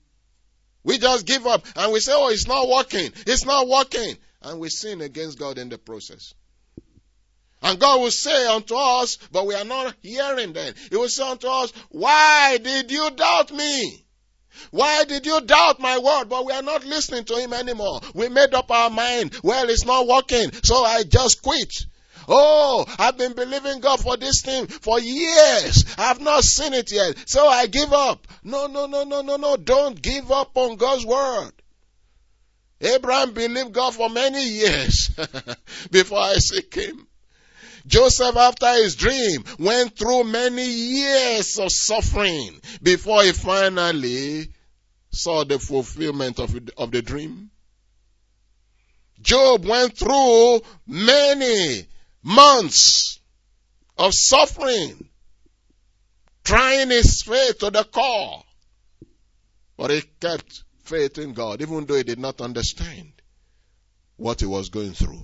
We just give up. And we say, oh, it's not working. It's not working. And we sin against God in the process. And God will say unto us, but we are not hearing then. He will say unto us, why did you doubt me? Why did you doubt my word? But we are not listening to Him anymore. We made up our mind, well, it's not working, so I just quit. Oh, I've been believing God for this thing for years. I have not seen it yet, so I give up. No. Don't give up on God's word. Abraham believed God for many years before Isaac came. Joseph, after his dream, went through many years of suffering before he finally saw the fulfillment of the dream. Job went through many months of suffering, trying his faith to the core. But he kept faith in God, even though he did not understand what he was going through.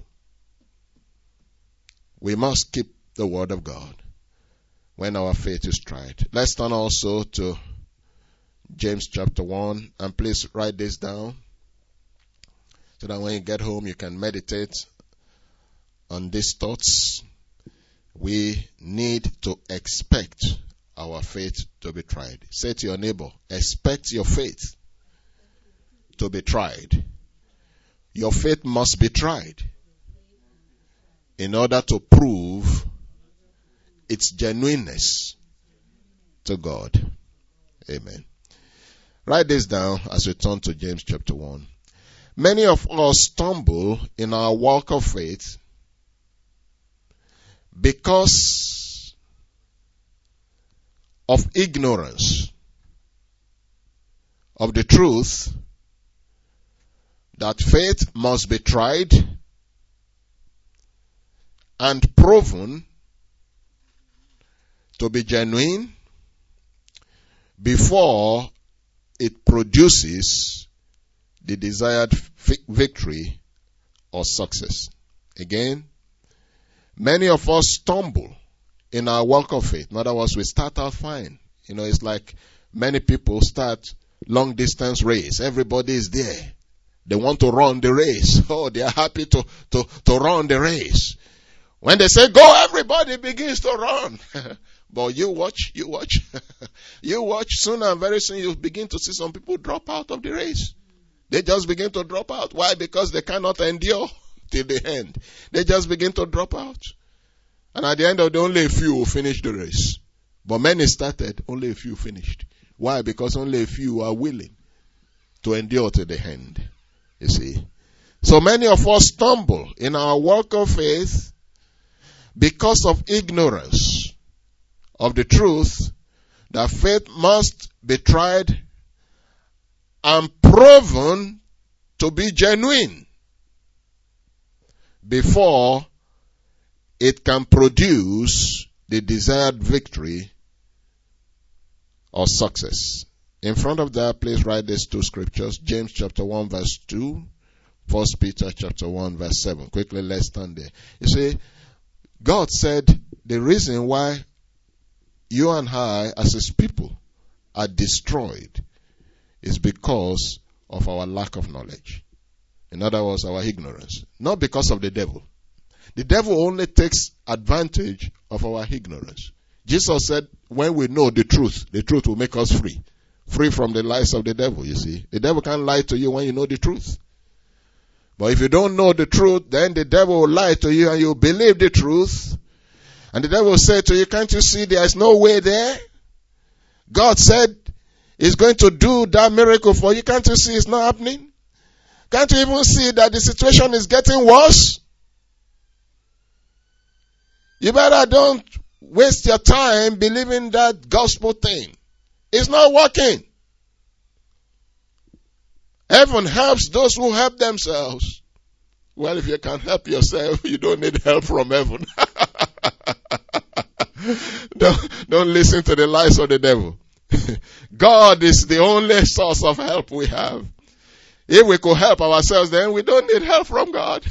We must keep the word of God when our faith is tried. Let's turn also to James chapter 1, and please write this down so that when you get home you can meditate on these thoughts. We need to expect our faith to be tried. Say to your neighbor, expect your faith to be tried. Your faith must be tried in order to prove its genuineness to God. Amen. Write this down as we turn to James chapter 1. Many of us stumble in our walk of faith because of ignorance of the truth that faith must be tried and proven to be genuine before it produces the desired victory or success. Again, many of us stumble in our walk of faith. In other words, we start out fine. It's like many people start long distance race. Everybody is there. They want to run the race. Oh, they are happy to run the race. When they say go, everybody begins to run. But you watch. You watch, soon and very soon you begin to see some people drop out of the race. They just begin to drop out. Why? Because they cannot endure till the end. They just begin to drop out. And at the end of the day, only a few will finish the race. But many started, only a few finished. Why? Because only a few are willing to endure to the end. You see. So many of us stumble in our walk of faith because of ignorance of the truth, that faith must be tried and proven to be genuine before it can produce the desired victory or success. In front of that, please write these two scriptures. James chapter 1 verse 2, 1 Peter chapter 1 verse 7. Quickly, let's stand there. You see, God said the reason why you and I as His people are destroyed is because of our lack of knowledge. In other words, our ignorance. Not because of the devil. The devil only takes advantage of our ignorance. Jesus said, when we know the truth will make us free. Free from the lies of the devil, you see. The devil can't lie to you when you know the truth. But if you don't know the truth, then the devil will lie to you and you believe the truth. And the devil will say to you, can't you see there is no way there? God said He's going to do that miracle for you. Can't you see it's not happening? Can't you even see that the situation is getting worse? You better don't waste your time believing that gospel thing. It's not working. Heaven helps those who help themselves. Well, if you can help yourself, you don't need help from heaven. Don't listen to the lies of the devil. God is the only source of help we have. If we could help ourselves, then we don't need help from God.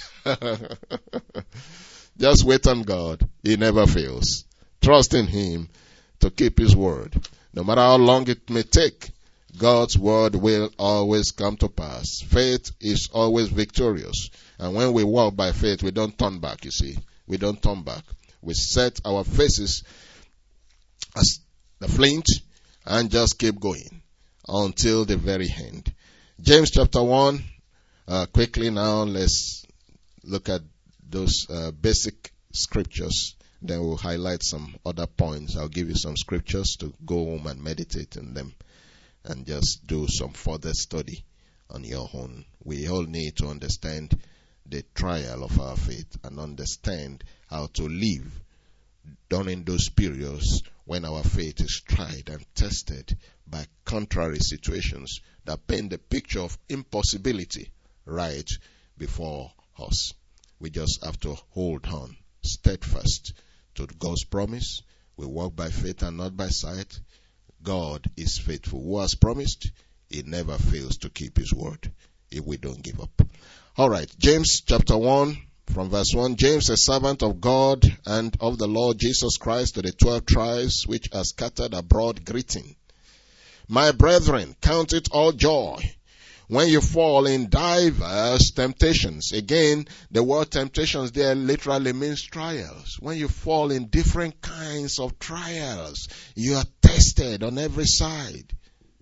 Just wait on God. He never fails. Trust in Him to keep His word. No matter how long it may take, God's word will always come to pass. Faith is always victorious. And when we walk by faith, we don't turn back, you see. We don't turn back. We set our faces as the flint and just keep going until the very end. James chapter 1, quickly now, let's look at those basic scriptures. Then we'll highlight some other points. I'll give you some scriptures to go home and meditate on them and just do some further study on your own. We all need to understand the trial of our faith and understand how to live during those periods when our faith is tried and tested by contrary situations that paint the picture of impossibility right before us. We just have to hold on steadfast to God's promise. We walk by faith and not by sight. God is faithful. Who has promised? He never fails to keep His word if we don't give up. All right, James chapter 1 from verse 1. James, a servant of God and of the Lord Jesus Christ, to the 12 tribes which are scattered abroad, greeting. My brethren, count it all joy when you fall in diverse temptations. Again, the word temptations there literally means trials. When you fall in different kinds of trials, you are tested on every side.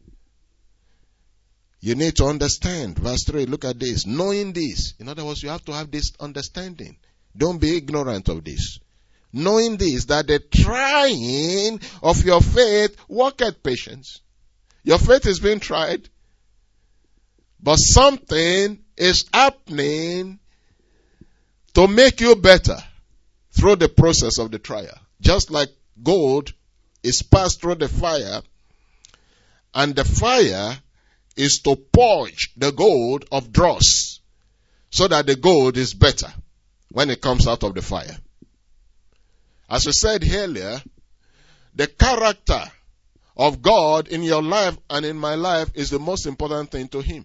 You need to understand. Verse 3, look at this. Knowing this. In other words, you have to have this understanding. Don't be ignorant of this. Knowing this, that the trying of your faith worketh patience. Your faith is being tried, but something is happening to make you better through the process of the trial. Just like gold is passed through the fire, and the fire is to purge the gold of dross so that the gold is better when it comes out of the fire. As I said earlier, the character of God in your life and in my life is the most important thing to Him.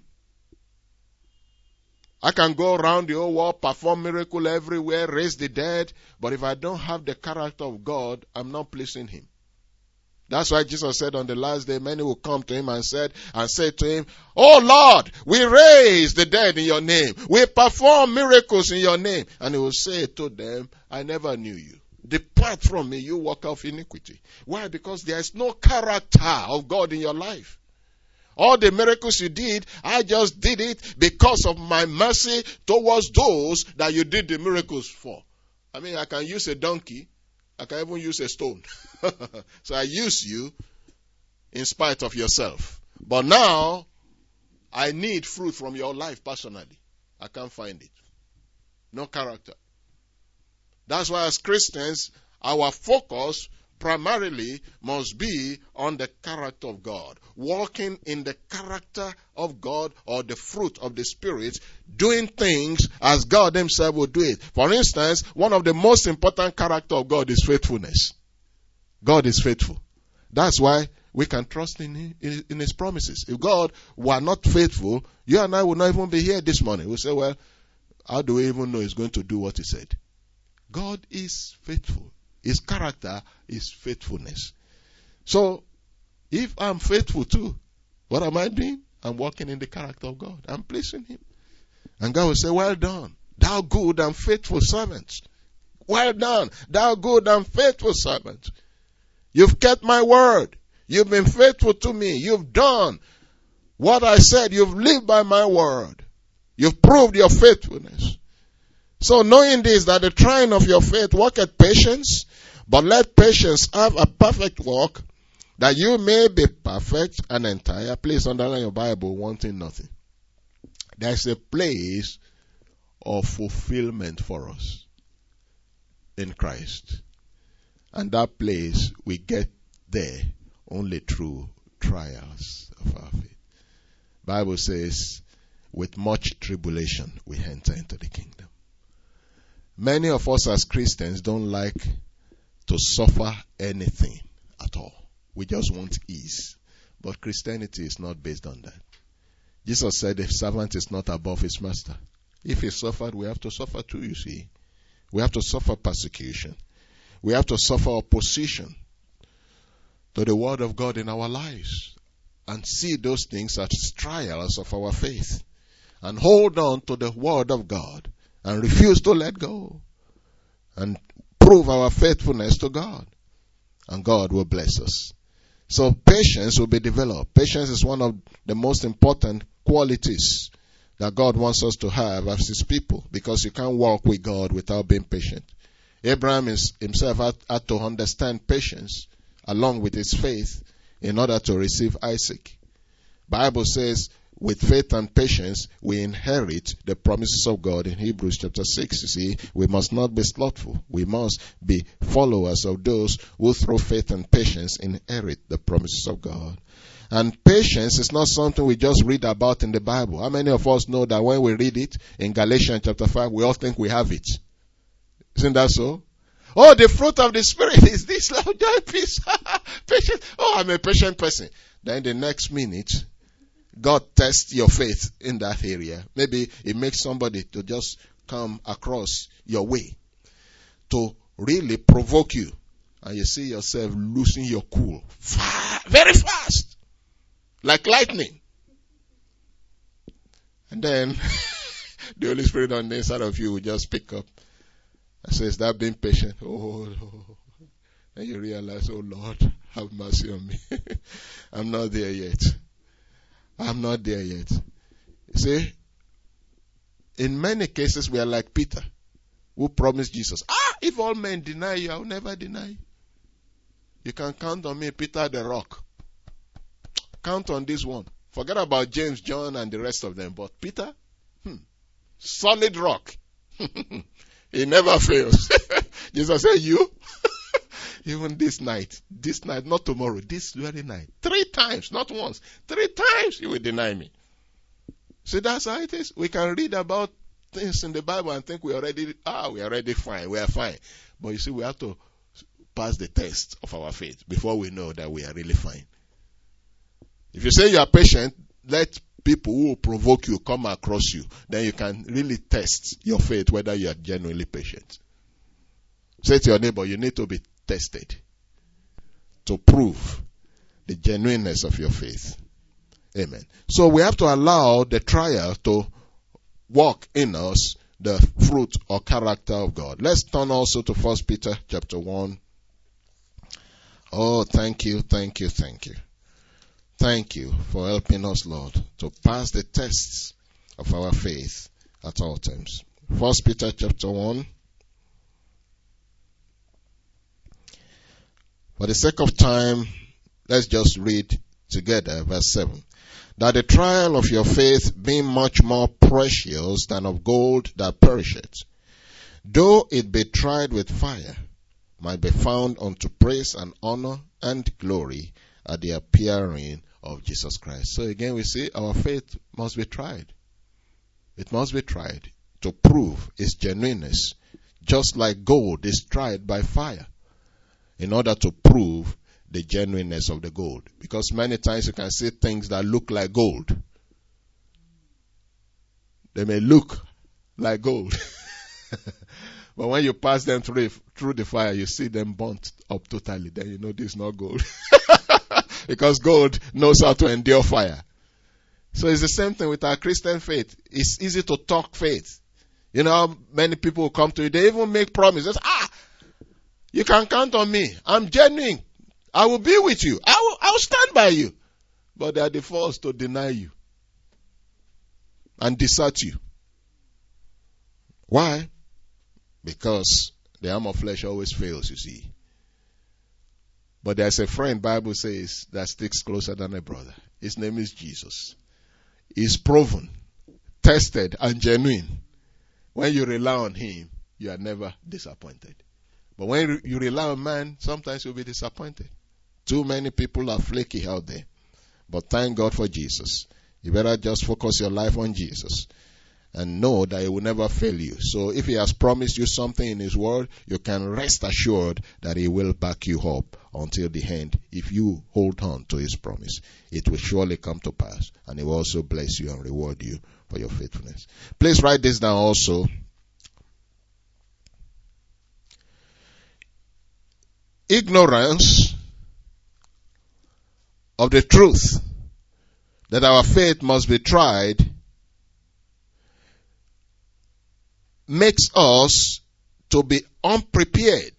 I can go around the whole world, perform miracles everywhere, raise the dead, but if I don't have the character of God, I'm not pleasing Him. That's why Jesus said on the last day, many will come to Him and say to Him, "Oh Lord, we raise the dead in your name. We perform miracles in your name." And He will say to them, "I never knew you. Depart from me, you worker of iniquity." Why? Because there is no character of God in your life. All the miracles you did, I just did it because of my mercy towards those that you did the miracles for. I mean, I can use a donkey. I can even use a stone. So I use you in spite of yourself. But now, I need fruit from your life personally. I can't find it. No character. That's why as Christians, our focus primarily must be on the character of God. Walking in the character of God or the fruit of the Spirit, doing things as God himself will do it. For instance, one of the most important character of God is faithfulness. God is faithful. That's why we can trust in his promises. If God were not faithful, you and I would not even be here this morning. We'll say, well, how do we even know he's going to do what he said? God is faithful. His character is faithfulness. So, if I'm faithful too, what am I doing? I'm walking in the character of God. I'm pleasing him. And God will say, well done, thou good and faithful servant. Well done, thou good and faithful servant. You've kept my word. You've been faithful to me. You've done what I said. You've lived by my word. You've proved your faithfulness. So knowing this, that the trying of your faith worketh patience, but let patience have a perfect work, that you may be perfect and entire. Please underline your Bible, wanting nothing. There's a place of fulfillment for us in Christ. And that place, we get there only through trials of our faith. Bible says, with much tribulation, we enter into the kingdom. Many of us as Christians don't like to suffer anything at all. We just want ease. But Christianity is not based on that. Jesus said the servant is not above his master. If he suffered, we have to suffer too, you see. We have to suffer persecution. We have to suffer opposition to the word of God in our lives. And see those things as trials of our faith. And hold on to the word of God. And refuse to let go. And prove our faithfulness to God. And God will bless us. So patience will be developed. Patience is one of the most important qualities that God wants us to have as his people. Because you can't walk with God without being patient. Abraham himself had to understand patience along with his faith in order to receive Isaac. Bible says, with faith and patience, we inherit the promises of God in Hebrews chapter 6. You see, we must not be slothful. We must be followers of those who through faith and patience inherit the promises of God. And patience is not something we just read about in the Bible. How many of us know that when we read it in Galatians chapter 5, we all think we have it? Isn't that so? Oh, the fruit of the Spirit is this, love, joy, peace, patience. Oh, I'm a patient person. Then the next minute, God tests your faith in that area. Maybe it makes somebody to just come across your way to really provoke you. And you see yourself losing your cool. Very fast. Like lightning. And then the Holy Spirit on the inside of you will just pick up and says, that being patient. Oh. And you realize, oh Lord, have mercy on me. I'm not there yet. I'm not there yet. You see, in many cases we are like Peter, who promised Jesus, if all men deny you, I will never deny you. You can count on me, Peter the rock. Count on this one. Forget about James, John, and the rest of them. But Peter, solid rock. He never fails. Jesus said, you? Even this night, not tomorrow, this very night, 3 times, not once, 3 times you will deny me. See, that's how it is. We can read about things in the Bible and think we are already fine, we are fine. But you see, we have to pass the test of our faith before we know that we are really fine. If you say you are patient, let people who will provoke you come across you. Then you can really test your faith whether you are genuinely patient. Say to your neighbor, you need to be tested to prove the genuineness of your faith. Amen. So we have to allow the trial to work in us the fruit or character of God. Let's turn also to 1 Peter chapter 1. Oh, thank you. Thank you for helping us, Lord, to pass the tests of our faith at all times. 1 Peter chapter 1. For the sake of time, let's just read together verse 7. That the trial of your faith being much more precious than of gold that perisheth, though it be tried with fire, might be found unto praise and honor and glory at the appearing of Jesus Christ. So again we see our faith must be tried. It must be tried to prove its genuineness, just like gold is tried by fire in order to prove the genuineness of the gold. Because many times you can see things that look like gold. They may look like gold. But when you pass them through the fire, you see them burnt up totally. Then you know this is not gold. Because gold knows how to endure fire. So it's the same thing with our Christian faith. It's easy to talk faith. You know how many people will come to you, they even make promises. You can count on me. I'm genuine. I will be with you. I'll stand by you. But they are the first to deny you and desert you. Why? Because the arm of flesh always fails, you see. But there's a friend, Bible says, that sticks closer than a brother. His name is Jesus. He's proven, tested, and genuine. When you rely on him, you are never disappointed. But when you rely on man, sometimes you'll be disappointed. Too many people are flaky out there. But thank God for Jesus. You better just focus your life on Jesus and know that he will never fail you. So if he has promised you something in his word, you can rest assured that he will back you up until the end. If you hold on to his promise, it will surely come to pass, and he will also bless you and reward you for your faithfulness. Please write this down also. Ignorance of the truth that our faith must be tried makes us to be unprepared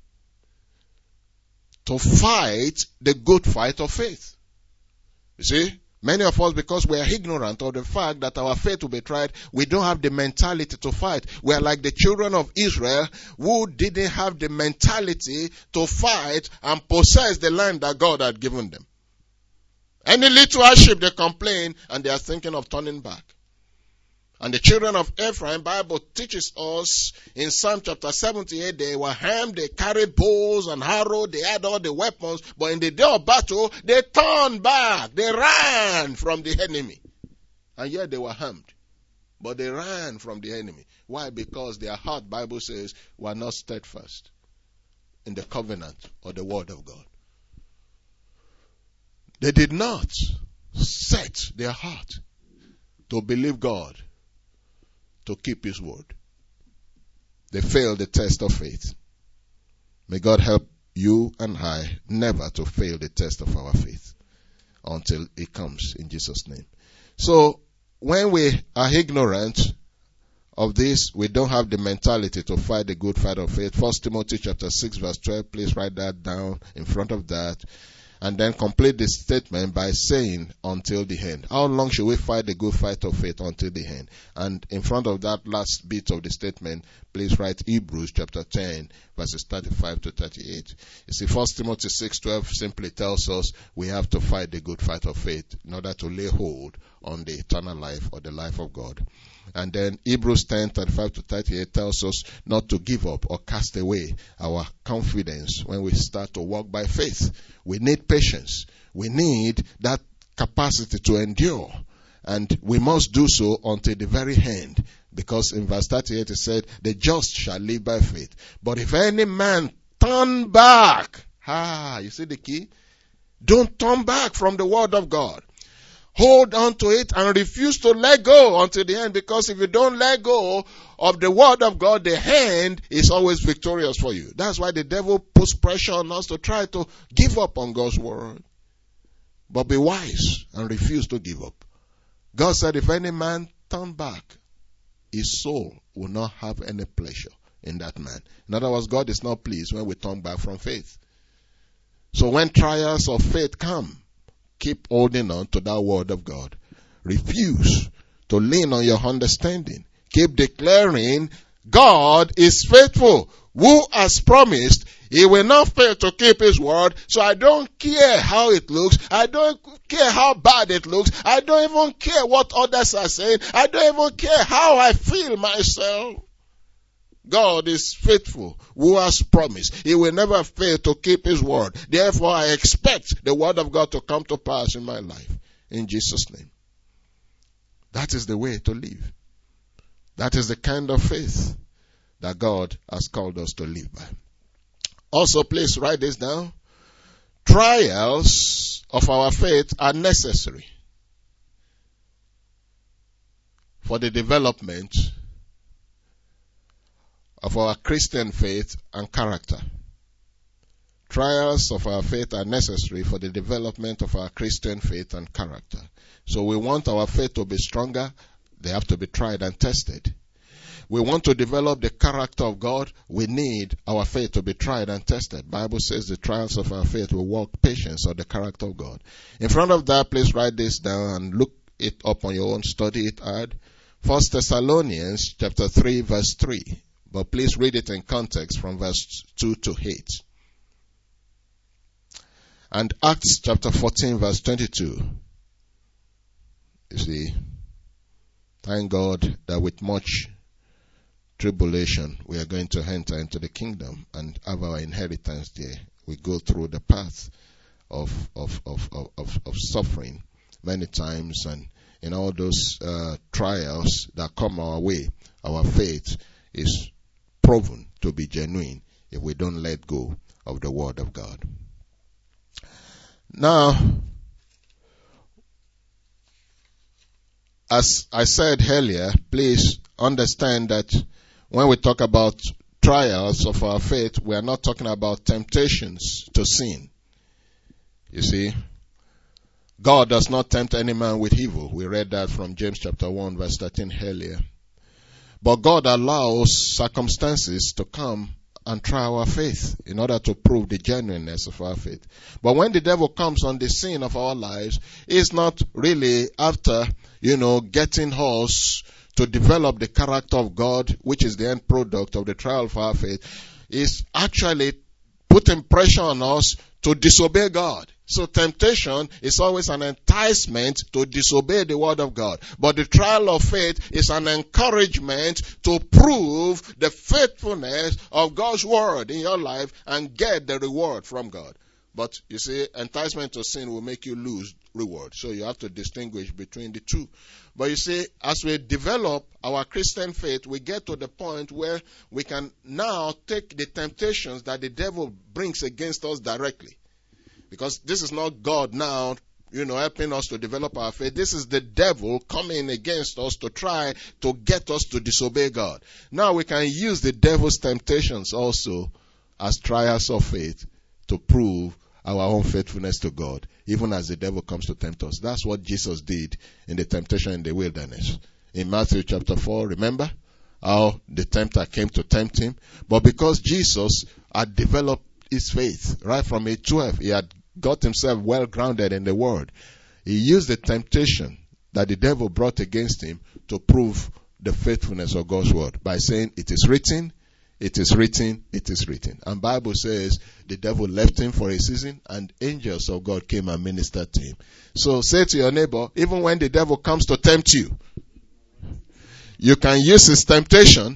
to fight the good fight of faith. You see, many of us, because we are ignorant of the fact that our faith will be tried, we don't have the mentality to fight. We are like the children of Israel who didn't have the mentality to fight and possess the land that God had given them. Any little hardship, they complain and they are thinking of turning back. And the children of Ephraim, Bible teaches us in Psalm chapter 78, they were armed, they carried bows and arrows, they had all the weapons, but in the day of battle, they turned back, they ran from the enemy. And yet they were armed, but they ran from the enemy. Why? Because their heart, Bible says, were not steadfast in the covenant or the word of God. They did not set their heart to believe God, to keep his word. They failed the test of faith. May God help you and I never to fail the test of our faith until it comes in Jesus' name. So when we are ignorant of this, we don't have the mentality to fight the good fight of faith. 1 Timothy chapter 6 verse 12, please write that down in front of that. And then complete the statement by saying, until the end. How long should we fight the good fight of faith? Until the end. And in front of that last bit of the statement, please write Hebrews chapter 10, verses 35 to 38. You see, 1 Timothy 6:12 simply tells us we have to fight the good fight of faith in order to lay hold on the eternal life or the life of God. And then Hebrews 10:35 to 38 tells us not to give up or cast away our confidence when we start to walk by faith. We need patience. We need that capacity to endure. And we must do so until the very end. Because in verse 38 it said, the just shall live by faith. But if any man turn back, you see the key? Don't turn back from the word of God. Hold on to it and refuse to let go until the end, because if you don't let go of the word of God, the end is always victorious for you. That's why the devil puts pressure on us to try to give up on God's word. But be wise and refuse to give up. God said, if any man turn back, his soul will not have any pleasure in that man. In other words, God is not pleased when we turn back from faith. So when trials of faith come, keep holding on to that word of God. Refuse to lean on your understanding. Keep declaring, God is faithful. Who has promised, he will not fail to keep his word. So I don't care how it looks. I don't care how bad it looks. I don't even care what others are saying. I don't even care how I feel myself. God is faithful, who has promised. He will never fail to keep his word. Therefore, I expect the word of God to come to pass in my life. In Jesus' name. That is the way to live. That is the kind of faith that God has called us to live by. Also, please write this down. Trials of our faith are necessary for the development of our Christian faith and character. Trials of our faith are necessary for the development of our Christian faith and character. So we want our faith to be stronger. They have to be tried and tested. We want to develop the character of God. We need our faith to be tried and tested. Bible says the trials of our faith will work patience or the character of God. In front of that, please write this down and look it up on your own. Study it hard. 1 Thessalonians chapter 3 verse 3. But please read it in context from verse 2 to 8. And Acts chapter 14 verse 22. You see, thank God that with much tribulation we are going to enter into the kingdom and have our inheritance there. We go through the path of suffering many times, and in all those trials that come our way, our faith is proven to be genuine if we don't let go of the word of God. Now, as I said earlier, please understand that when we talk about trials of our faith, we are not talking about temptations to sin. You see, God does not tempt any man with evil. We read that from James chapter 1 verse 13 earlier. But God allows circumstances to come and try our faith in order to prove the genuineness of our faith. But when the devil comes on the scene of our lives, it's not really after, getting us to develop the character of God, which is the end product of the trial of our faith. It's actually putting pressure on us to disobey God. So temptation is always an enticement to disobey the word of God. But the trial of faith is an encouragement to prove the faithfulness of God's word in your life and get the reward from God. But you see, enticement to sin will make you lose reward. So you have to distinguish between the two. But you see, as we develop our Christian faith, we get to the point where we can now take the temptations that the devil brings against us directly. Because this is not God now, helping us to develop our faith. This is the devil coming against us to try to get us to disobey God. Now we can use the devil's temptations also as trials of faith to prove our own faithfulness to God, even as the devil comes to tempt us. That's what Jesus did in the temptation in the wilderness. In Matthew chapter 4, remember how the tempter came to tempt him? But because Jesus had developed his faith right from age 12, he had got himself well grounded in the word. He used the temptation that the devil brought against him to prove the faithfulness of God's word by saying, it is written, it is written, it is written. And Bible says the devil left him for a season and angels of God came and ministered to him. So say to your neighbor, even when the devil comes to tempt you, you can use his temptation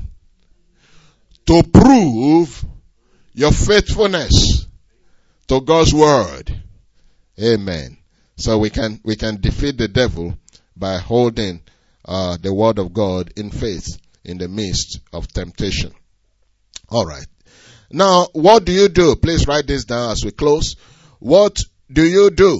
to prove your faithfulness to God's word. Amen. So we can defeat the devil by holding the word of God in faith in the midst of temptation. All right. Now, what do you do? Please write this down as we close. What do you do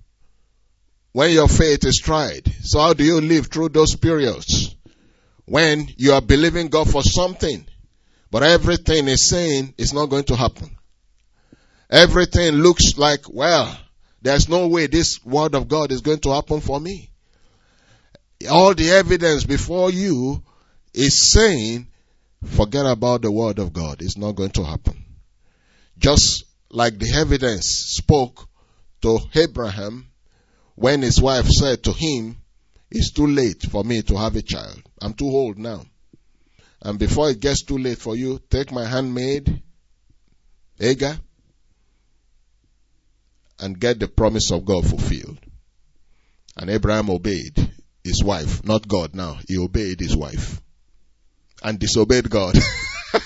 when your faith is tried? So how do you live through those periods when you are believing God for something, but everything is saying it's not going to happen? Everything looks like, there's no way this word of God is going to happen for me. All the evidence before you is saying, forget about the word of God. It's not going to happen. Just like the evidence spoke to Abraham when his wife said to him, it's too late for me to have a child. I'm too old now. And before it gets too late for you, take my handmaid, Hagar, and get the promise of God fulfilled. And Abraham obeyed his wife, not God now. He obeyed his wife and disobeyed God.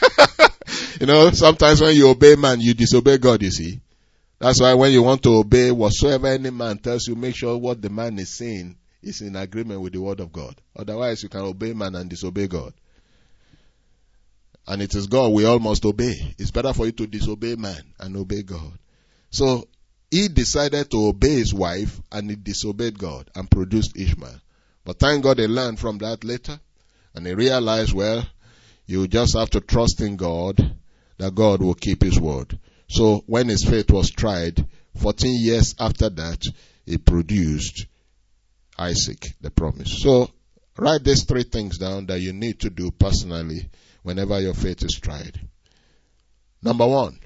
Sometimes when you obey man, you disobey God, you see. That's why when you want to obey whatsoever any man tells you, make sure what the man is saying is in agreement with the word of God. Otherwise, you can obey man and disobey God. And it is God we all must obey. It's better for you to disobey man and obey God. So, he decided to obey his wife and he disobeyed God and produced Ishmael. But thank God he learned from that later. And he realized, well, you just have to trust in God, that God will keep his word. So when his faith was tried, 14 years after that, he produced Isaac, the promise. So write these 3 things down that you need to do personally whenever your faith is tried. Number 1,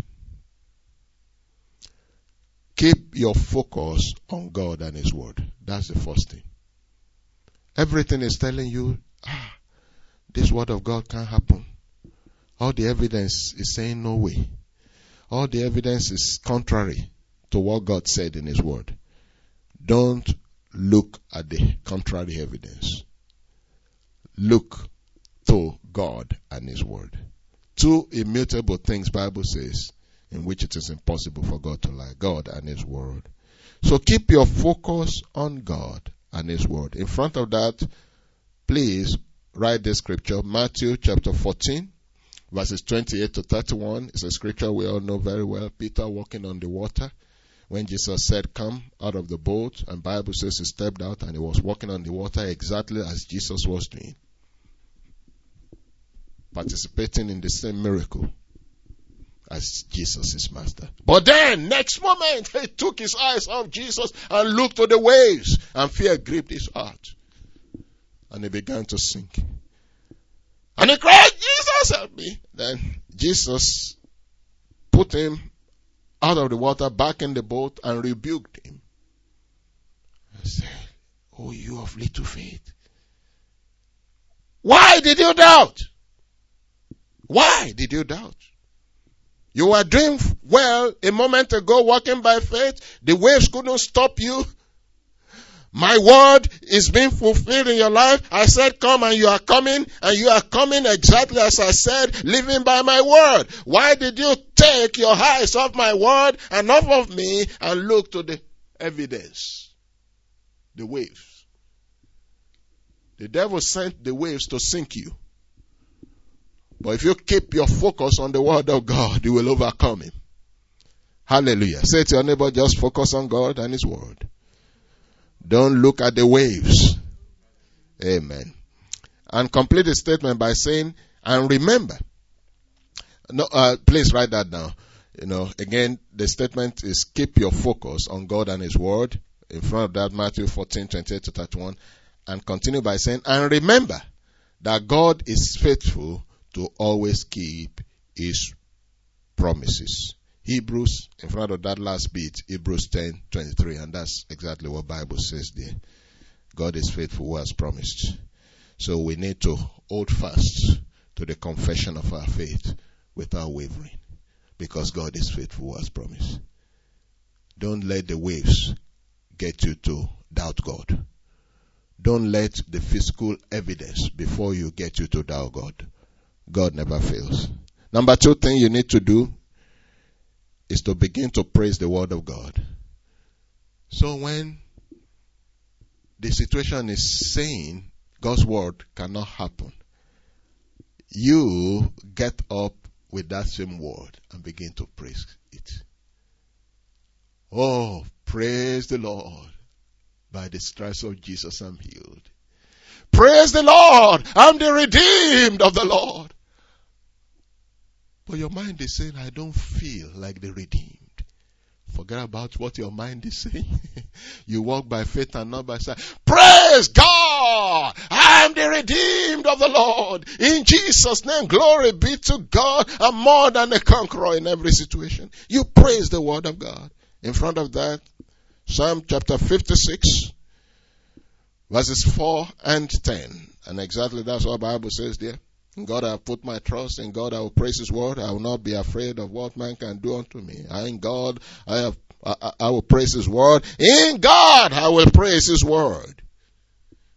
keep your focus on God and his word. That's the first thing. Everything is telling you, this word of God can't happen. All the evidence is saying no way. All the evidence is contrary to what God said in his word. Don't look at the contrary evidence. Look to God and his word. 2 immutable things Bible says in which it is impossible for God to lie. God and his word. So keep your focus on God and his word. In front of that, please write the scripture. Matthew chapter 14. Verses 28 to 31 is a scripture we all know very well. Peter walking on the water. When Jesus said, come out of the boat, and Bible says he stepped out and he was walking on the water exactly as Jesus was doing. Participating in the same miracle as Jesus, his master. But then, next moment, he took his eyes off Jesus and looked to the waves, and fear gripped his heart. And he began to sink. And he cried, Jesus, help me. Then Jesus put him out of the water, back in the boat, and rebuked him. I said, oh, you of little faith. Why did you doubt? Why did you doubt? You were doing well a moment ago, walking by faith. The waves couldn't stop you. My word is being fulfilled in your life. I said come and you are coming exactly as I said, living by my word. Why did you take your eyes off my word and off of me and look to the evidence? The waves. The devil sent the waves to sink you. But if you keep your focus on the word of God, you will overcome him. Hallelujah. Say to your neighbor, just focus on God and his word. Don't look at the waves. Amen. And complete the statement by saying, and remember. No, please write that down. Again, the statement is keep your focus on God and his word. In front of that, Matthew 14, 28 to 31. And continue by saying, and remember that God is faithful to always keep his promises. Hebrews, in front of that last bit, Hebrews 10:23, and that's exactly what Bible says there. God is faithful who has promised. So we need to hold fast to the confession of our faith without wavering, because God is faithful who has promised. Don't let the waves get you to doubt God. Don't let the physical evidence before you get you to doubt God. God never fails. Number 2 thing you need to do is to begin to praise the word of God. So when the situation is saying God's word cannot happen, you get up with that same word and begin to praise it. Oh, praise the Lord. By the stripes of Jesus I'm healed. Praise the Lord. I'm the redeemed of the Lord. But your mind is saying, I don't feel like the redeemed. Forget about what your mind is saying. You walk by faith and not by sight. Praise God! I am the redeemed of the Lord. In Jesus' name, glory be to God. I'm more than a conqueror in every situation. You praise the word of God. In front of that, Psalm chapter 56, verses 4 and 10. And exactly that's what the Bible says there. In God I have put my trust. In God I will praise his word. I will not be afraid of what man can do unto me. In God I will praise his word. In God I will praise his word.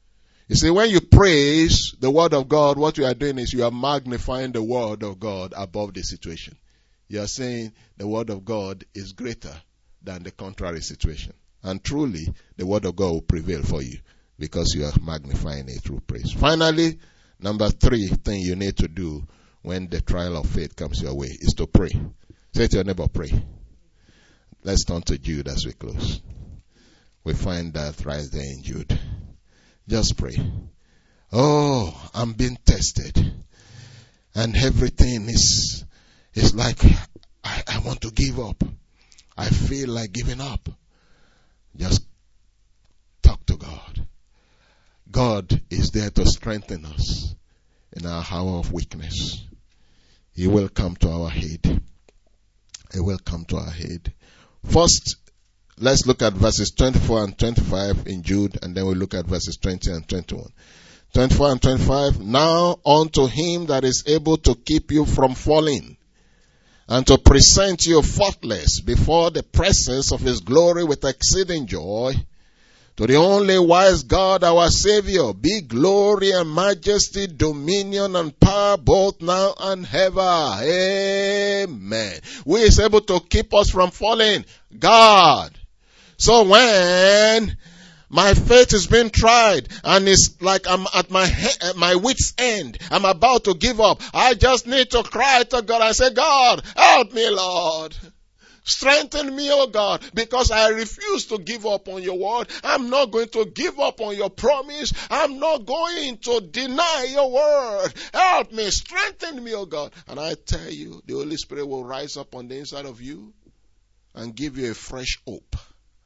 You see, when you praise the word of God, what you are doing is you are magnifying the word of God above the situation. You are saying the word of God is greater than the contrary situation. And truly, the word of God will prevail for you because you are magnifying it through praise. Finally, number 3 thing you need to do when the trial of faith comes your way is to pray. Say to your neighbor, pray. Let's turn to Jude as we close. We find that right there in Jude. Just pray. Oh, I'm being tested. And everything is like I want to give up. I feel like giving up. Just talk to God. God is there to strengthen us in our hour of weakness. He will come to our aid. He will come to our aid. First, let's look at verses 24 and 25 in Jude, and then we'll look at verses 20 and 21. 24 and 25, now unto him that is able to keep you from falling, and to present you faultless before the presence of his glory with exceeding joy, to the only wise God our Savior, be glory and majesty, dominion and power both now and ever. Amen. Who is able to keep us from falling? God. So when my faith is being tried and it's like I'm at my wit's end, I'm about to give up, I just need to cry to God and say, God, help me, Lord. Strengthen me, oh God, because I refuse to give up on your word. I'm not going to give up on your promise. I'm not going to deny your word. Help me, strengthen me, oh God. And I tell you, the Holy Spirit will rise up on the inside of you and give you a fresh hope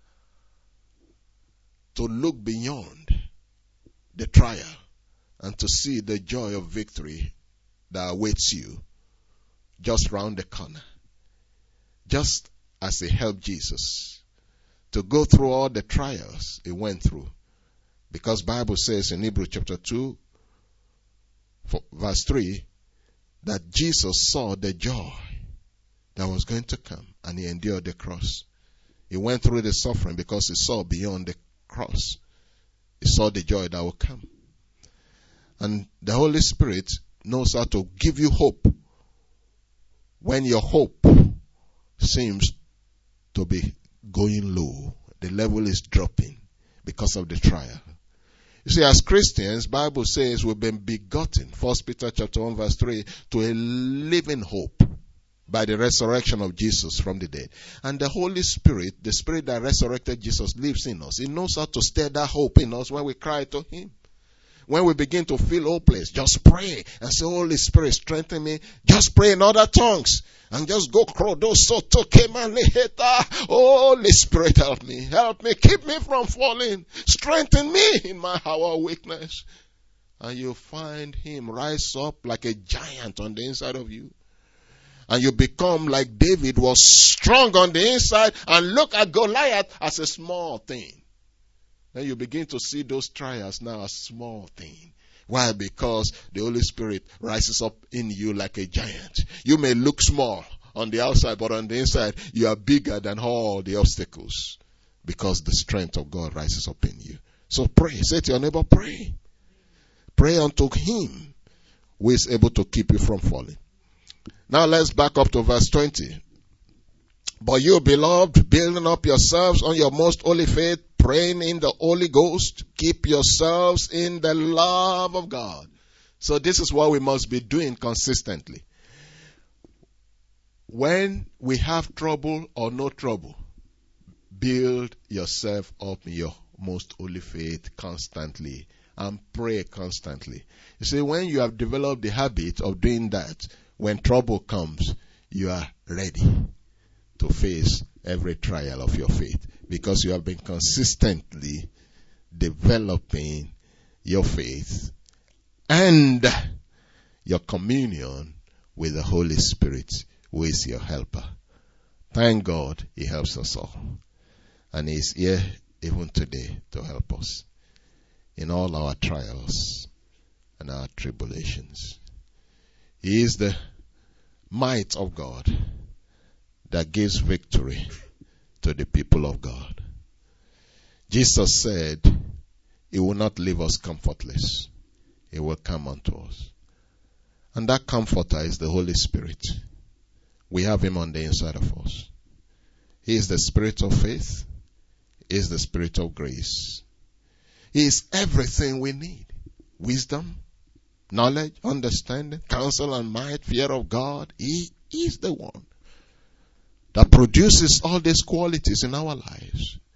to look beyond the trial and to see the joy of victory that awaits you just round the corner. Just as it helped Jesus to go through all the trials he went through. Because Bible says in Hebrews chapter 2, verse 3, that Jesus saw the joy that was going to come and he endured the cross. He went through the suffering because he saw beyond the cross. He saw the joy that will come. And the Holy Spirit knows how to give you hope when your hope seems to be going low. The level is dropping because of the trial. You see, as Christians, Bible says we've been begotten, 1 Peter chapter 1 verse 3, to a living hope by the resurrection of Jesus from the dead. And the Holy Spirit, the Spirit that resurrected Jesus, lives in us. He knows how to stir that hope in us when we cry to Him. When we begin to feel hopeless, just pray and say, Holy Spirit, strengthen me. Just pray in other tongues. And just go, Holy Spirit, help me. Help me. Keep me from falling. Strengthen me in my hour of weakness. And you'll find Him rise up like a giant on the inside of you. And you become like David was strong on the inside and look at Goliath as a small thing. Then you begin to see those trials now as small thing. Why? Because the Holy Spirit rises up in you like a giant. You may look small on the outside, but on the inside, you are bigger than all the obstacles. Because the strength of God rises up in you. So pray. Say to your neighbor, pray. Pray unto Him who is able to keep you from falling. Now let's back up to verse 20. But you, beloved, building up yourselves on your most holy faith, praying in the Holy Ghost, keep yourselves in the love of God. So this is what we must be doing consistently. When we have trouble or no trouble, build yourself up in your most holy faith constantly and pray constantly. You see, when you have developed the habit of doing that, when trouble comes, you are ready to face every trial of your faith because you have been consistently developing your faith and your communion with the Holy Spirit, who is your helper. Thank God He helps us all. And He is here even today to help us in all our trials and our tribulations. He is the might of God that gives victory to the people of God. Jesus said He will not leave us comfortless. He will come unto us. And that comforter is the Holy Spirit. We have him on the inside of us. He is the Spirit of faith. He is the Spirit of grace. He is everything we need. Wisdom, knowledge, understanding, counsel and might, fear of God. He is the one that produces all these qualities in our lives.